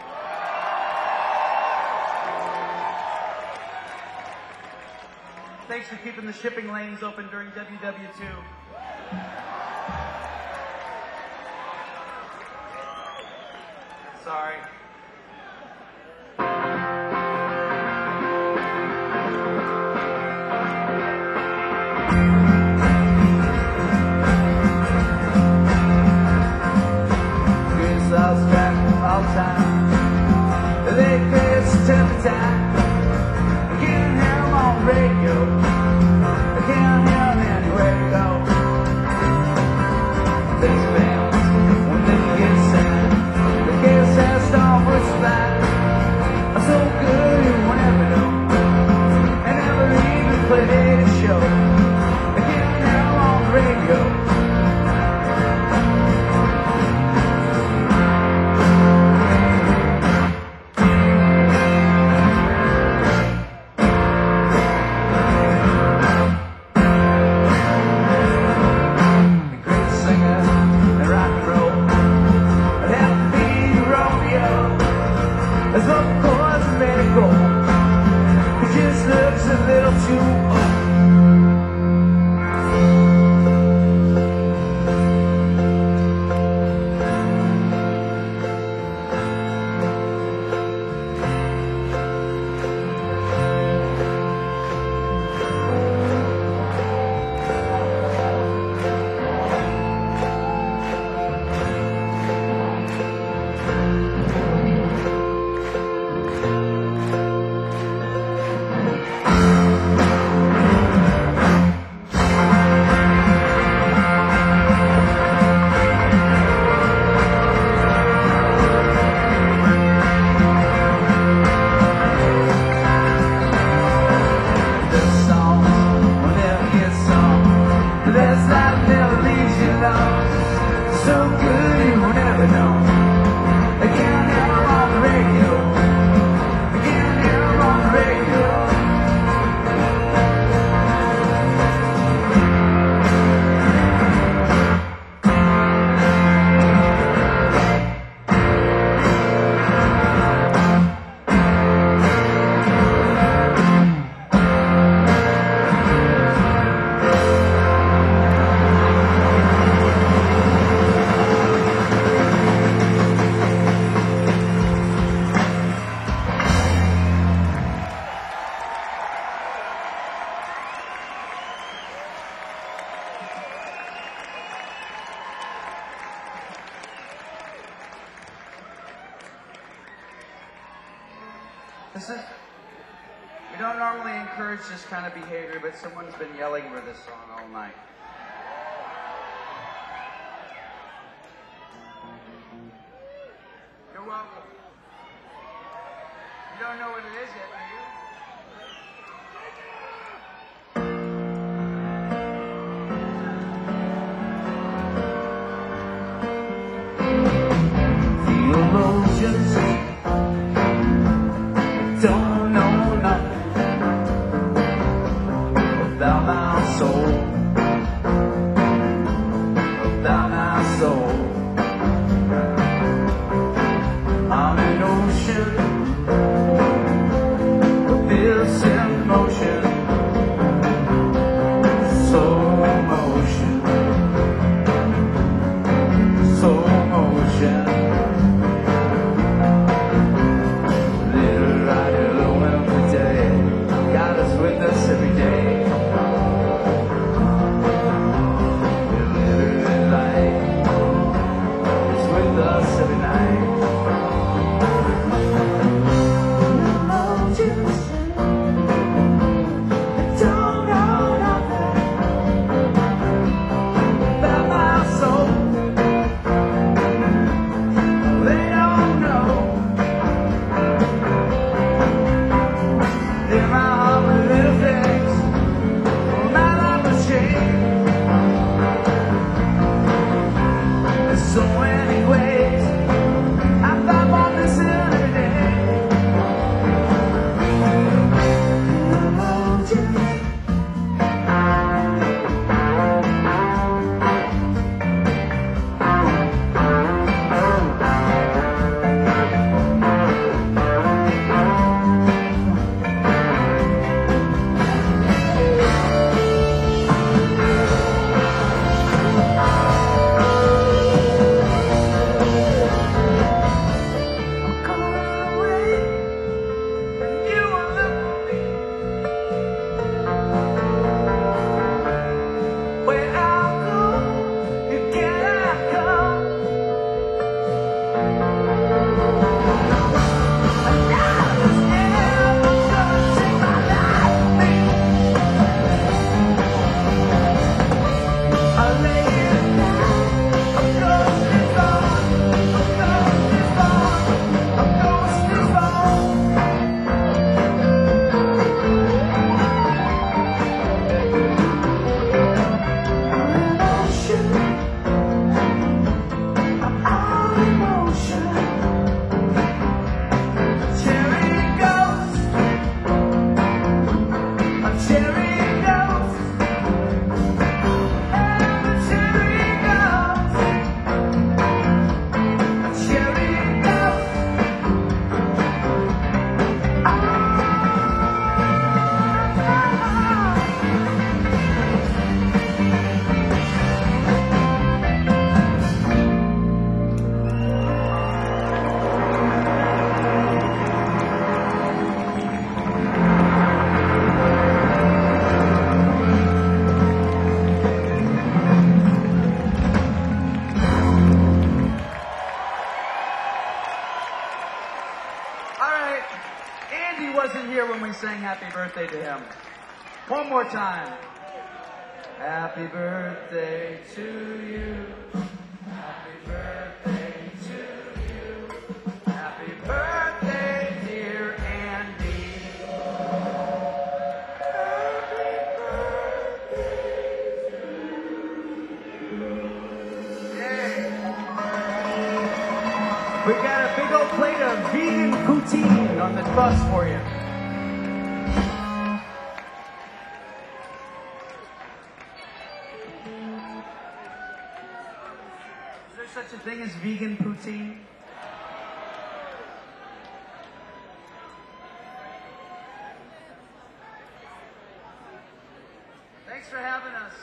Thanks for keeping the shipping lanes open during WW2. Sorry. Lost track of all time. They play us every time. I can't hear them on the radio. I can't hear them anywhere to go. These bands will never get signed. The gas has off with spine. I'm so good you will never know. I never even played a show. I can't hear them on the radio. We don't normally encourage this kind of behavior, but someone's been yelling for this song all night. You're welcome. You don't know what it is yet, do you? Emotions don't know nothing about my soul, about my soul. I'm an ocean of this emotion, slow motion, slow motion. With us every day. birthday to him. One more time. Happy birthday to you. Happy birthday to you. Happy birthday, dear Andy. Happy birthday to you. Yay. We got a big old plate of vegan poutine on the bus for you. Is there such a thing as vegan poutine? Thanks for having us.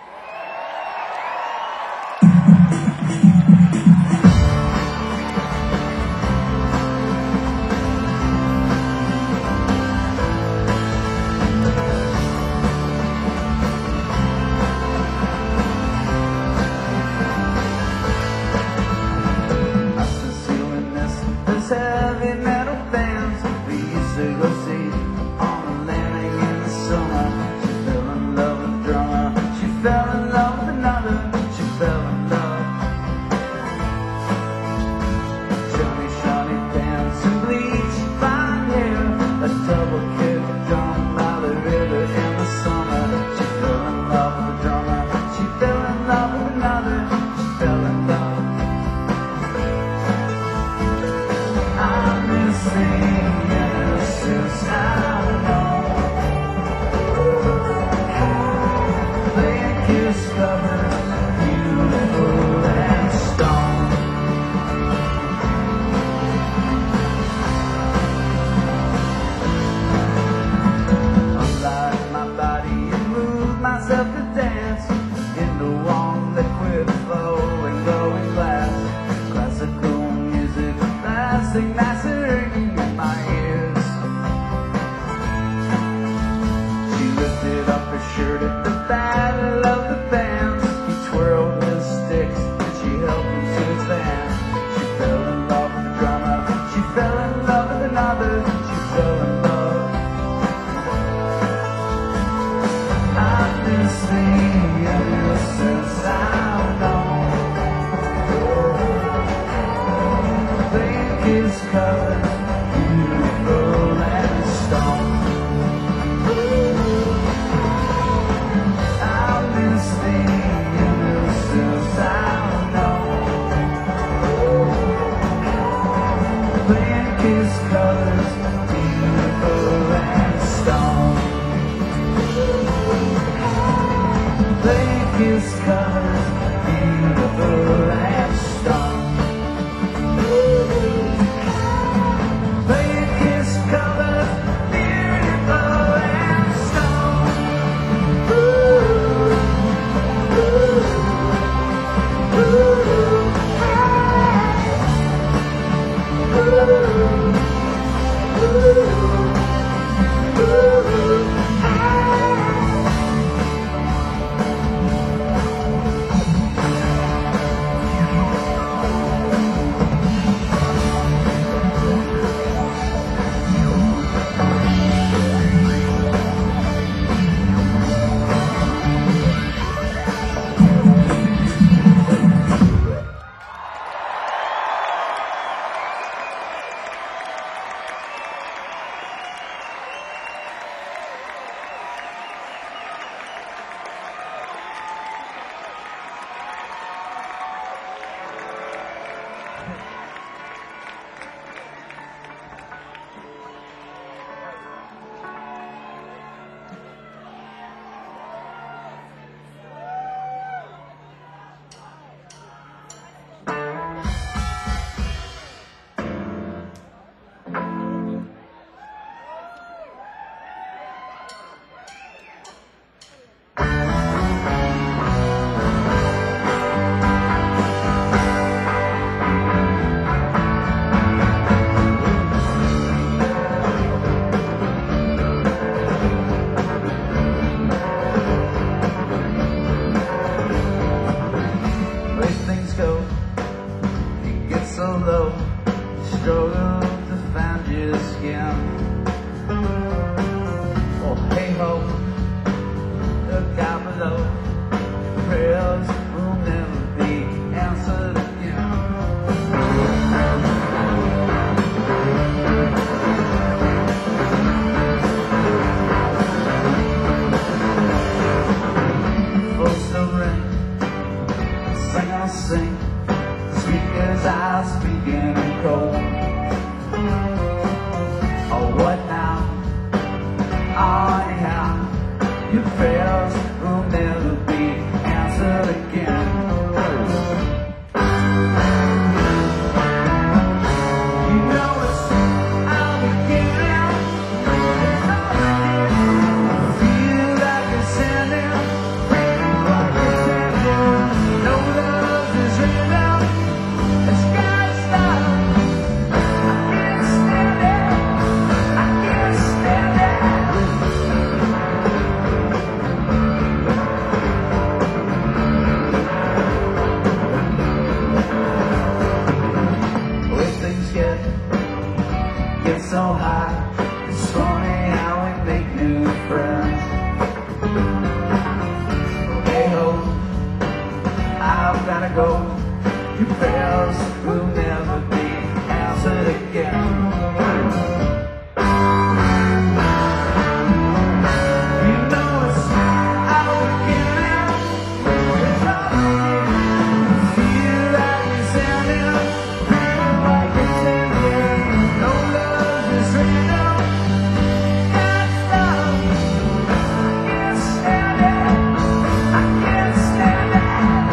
Heavy metal bands we used to go see on the landing in the summer. She fell in love with the drummer. She fell in love with another. She fell in love. Johnny shiny pants and bleach fine hair, a double kick drum by the river in the summer. She fell in love with the drummer. She fell in love with another. She fell in love. Since I know Thank you, discovered beautiful and strong. Unlike my body, you move myself to dance in the warm liquid flow and glowing glass. Classical music, plastic mastering in my ears. She lifted up her shirt at the battle of the bands. He twirled his sticks and she helped him to his band. She fell in love with the drummer. She fell in love with another. She fell in love. I've been singing ever since I know. Think his colors beautiful and stone. I've been singing ever since I know. Think his colors beautiful and stone. Think his colors beautiful and stone. Think his colors beautiful and stone. gotta go. Your prayers will never be answered again. You know it's all beginning. It's all beginning. Feel like you're standing. Feel like you're standing. No love is random. Can't stop. Can't stand it. I can't stand it.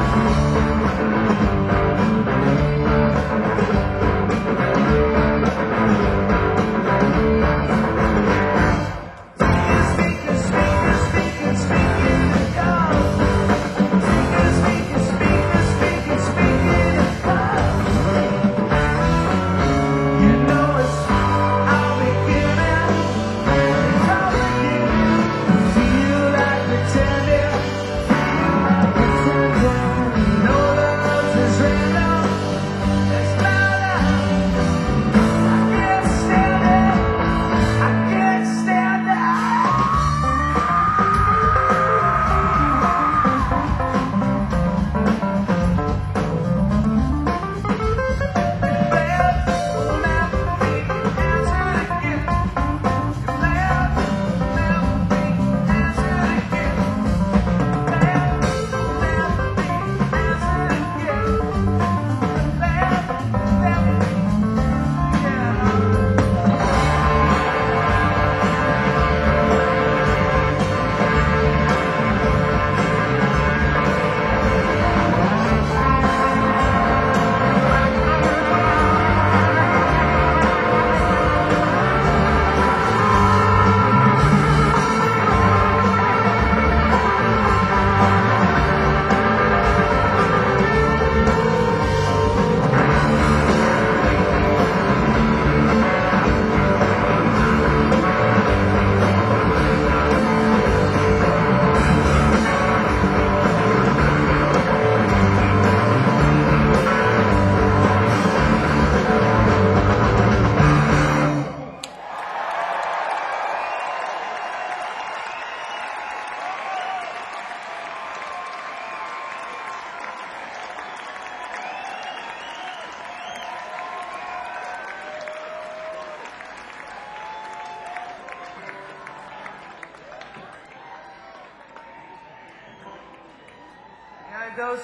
Gotta go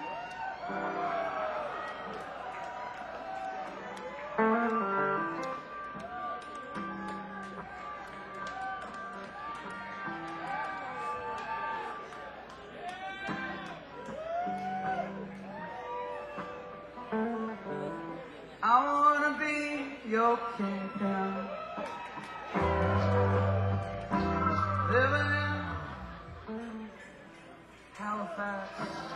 soon. I wanna be your kingdom, living in Halifax.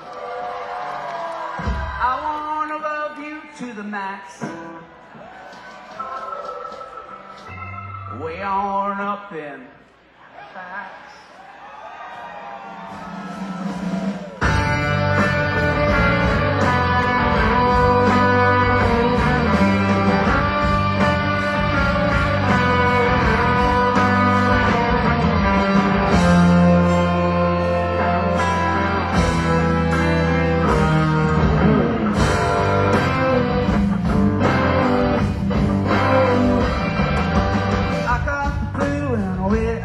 I wanna love you to the max. Way on up in Halifax. I got blue and red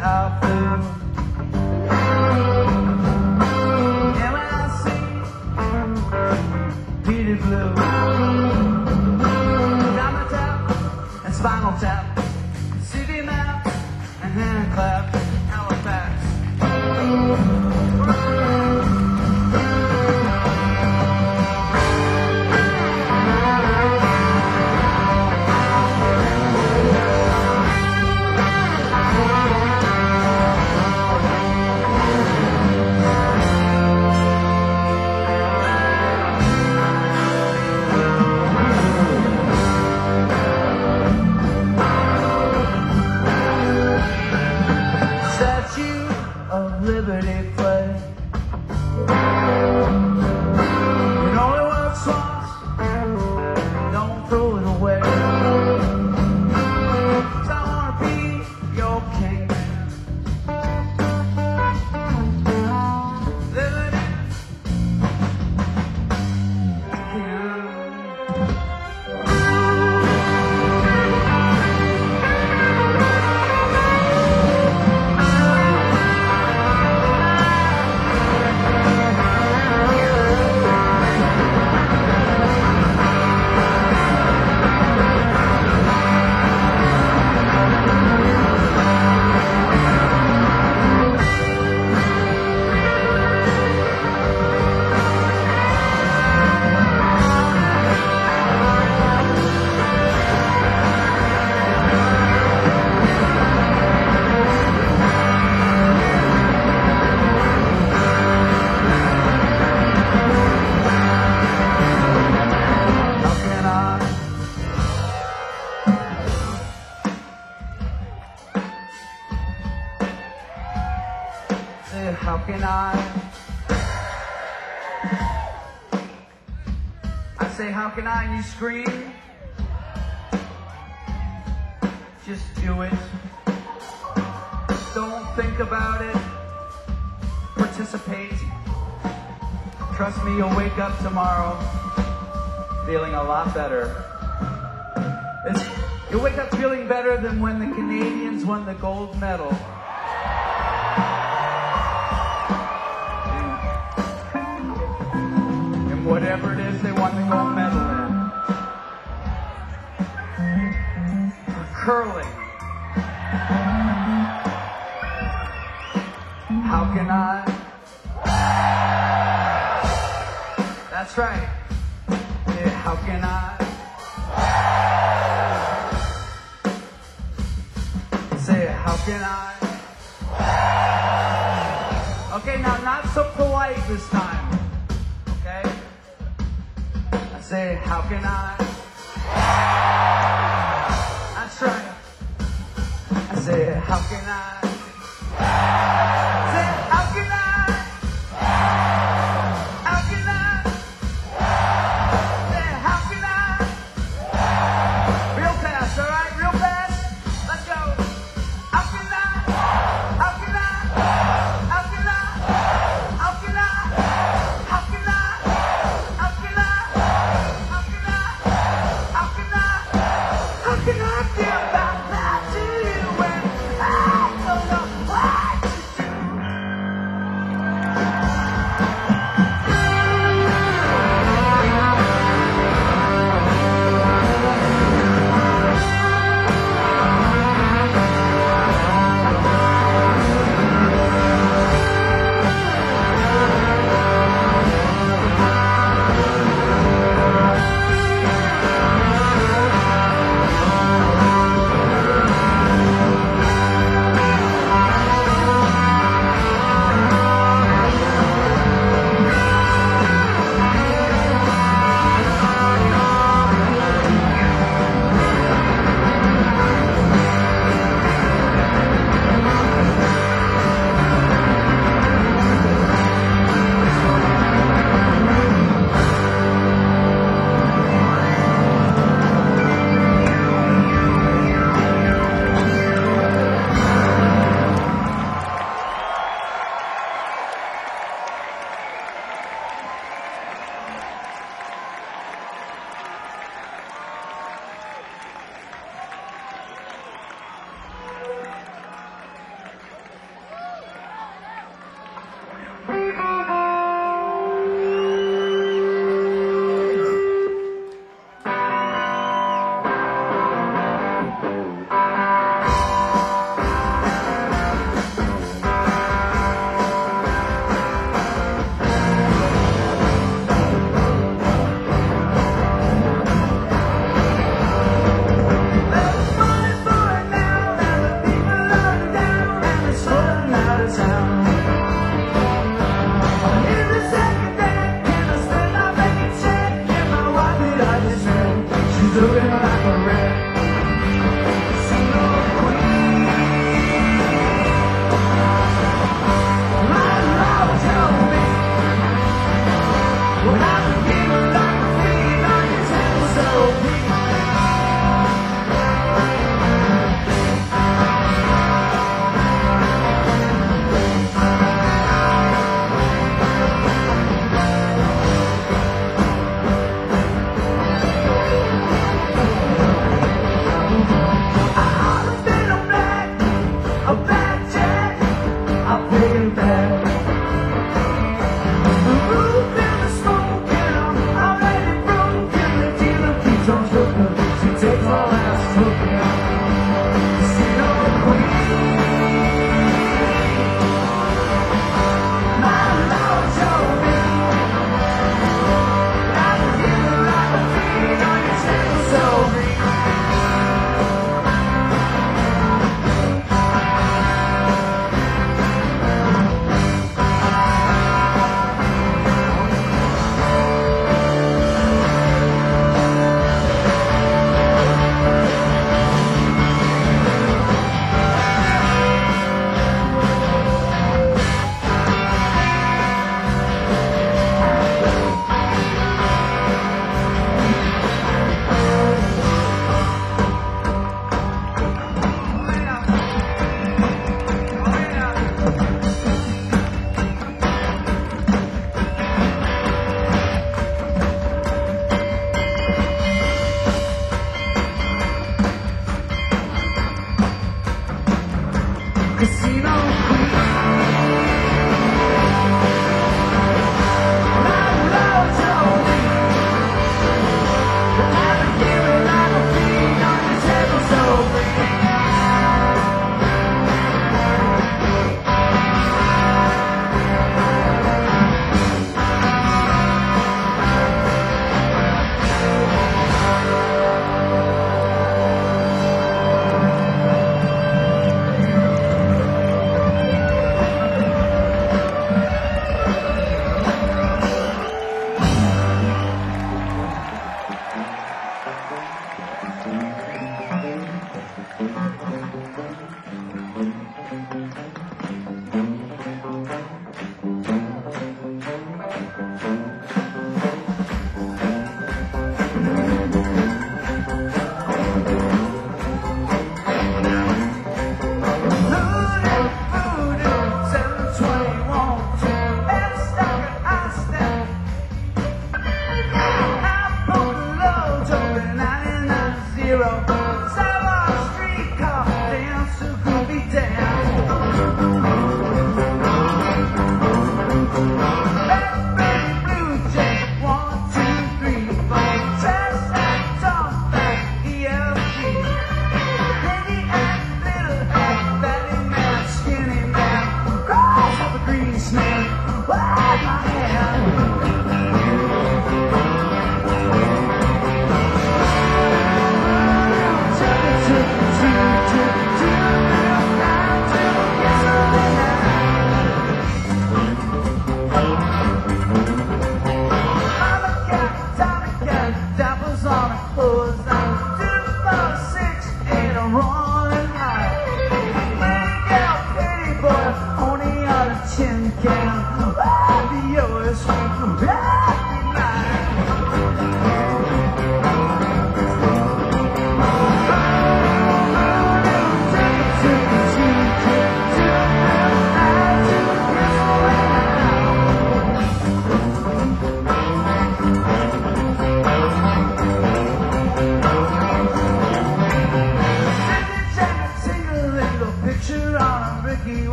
I say, how can I? And you scream. Just do it. Don't think about it. Participate. Trust me, you'll wake up tomorrow feeling a lot better. You'll wake up feeling better than when the Canadians won the gold medal. And whatever it is they won the gold medal in. For curling. How can I? That's right. Yeah, how can I? Say it, how can I? Okay, now not so polite this time. Okay? I say, how can I? That's right. I say, how can I? Say, how can I? How can I? Say, how can I? Real fast, all right? Real fast. Let's go. How can I? How can I? How can I? How can I? How can I? How can I? How can I? How can I? How can I give back that to you when I don't know what to do?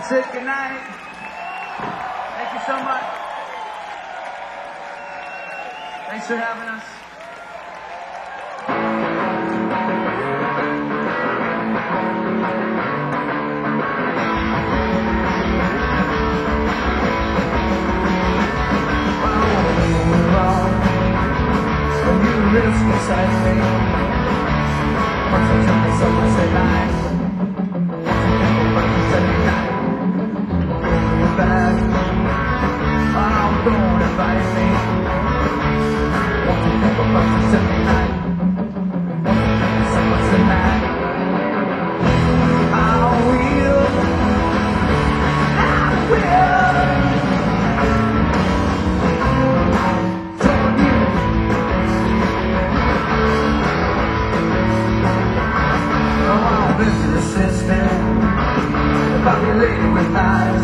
That's it. Good night. Thank you so much. Thanks for having us. Risk inside me. Once I tell myself I say bye. Once I say goodnight. You're back. Oh, don't invite me. Once you think about the Sunday night. Once I tell myself I say bye. I will. Assistant, a body lady with eyes.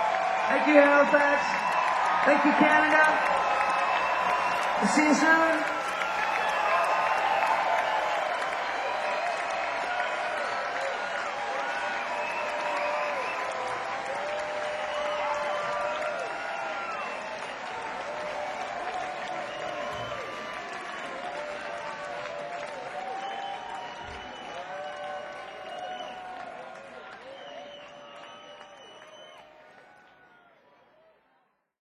Thank you, Halifax. Thank you, Canada. We'll see you soon.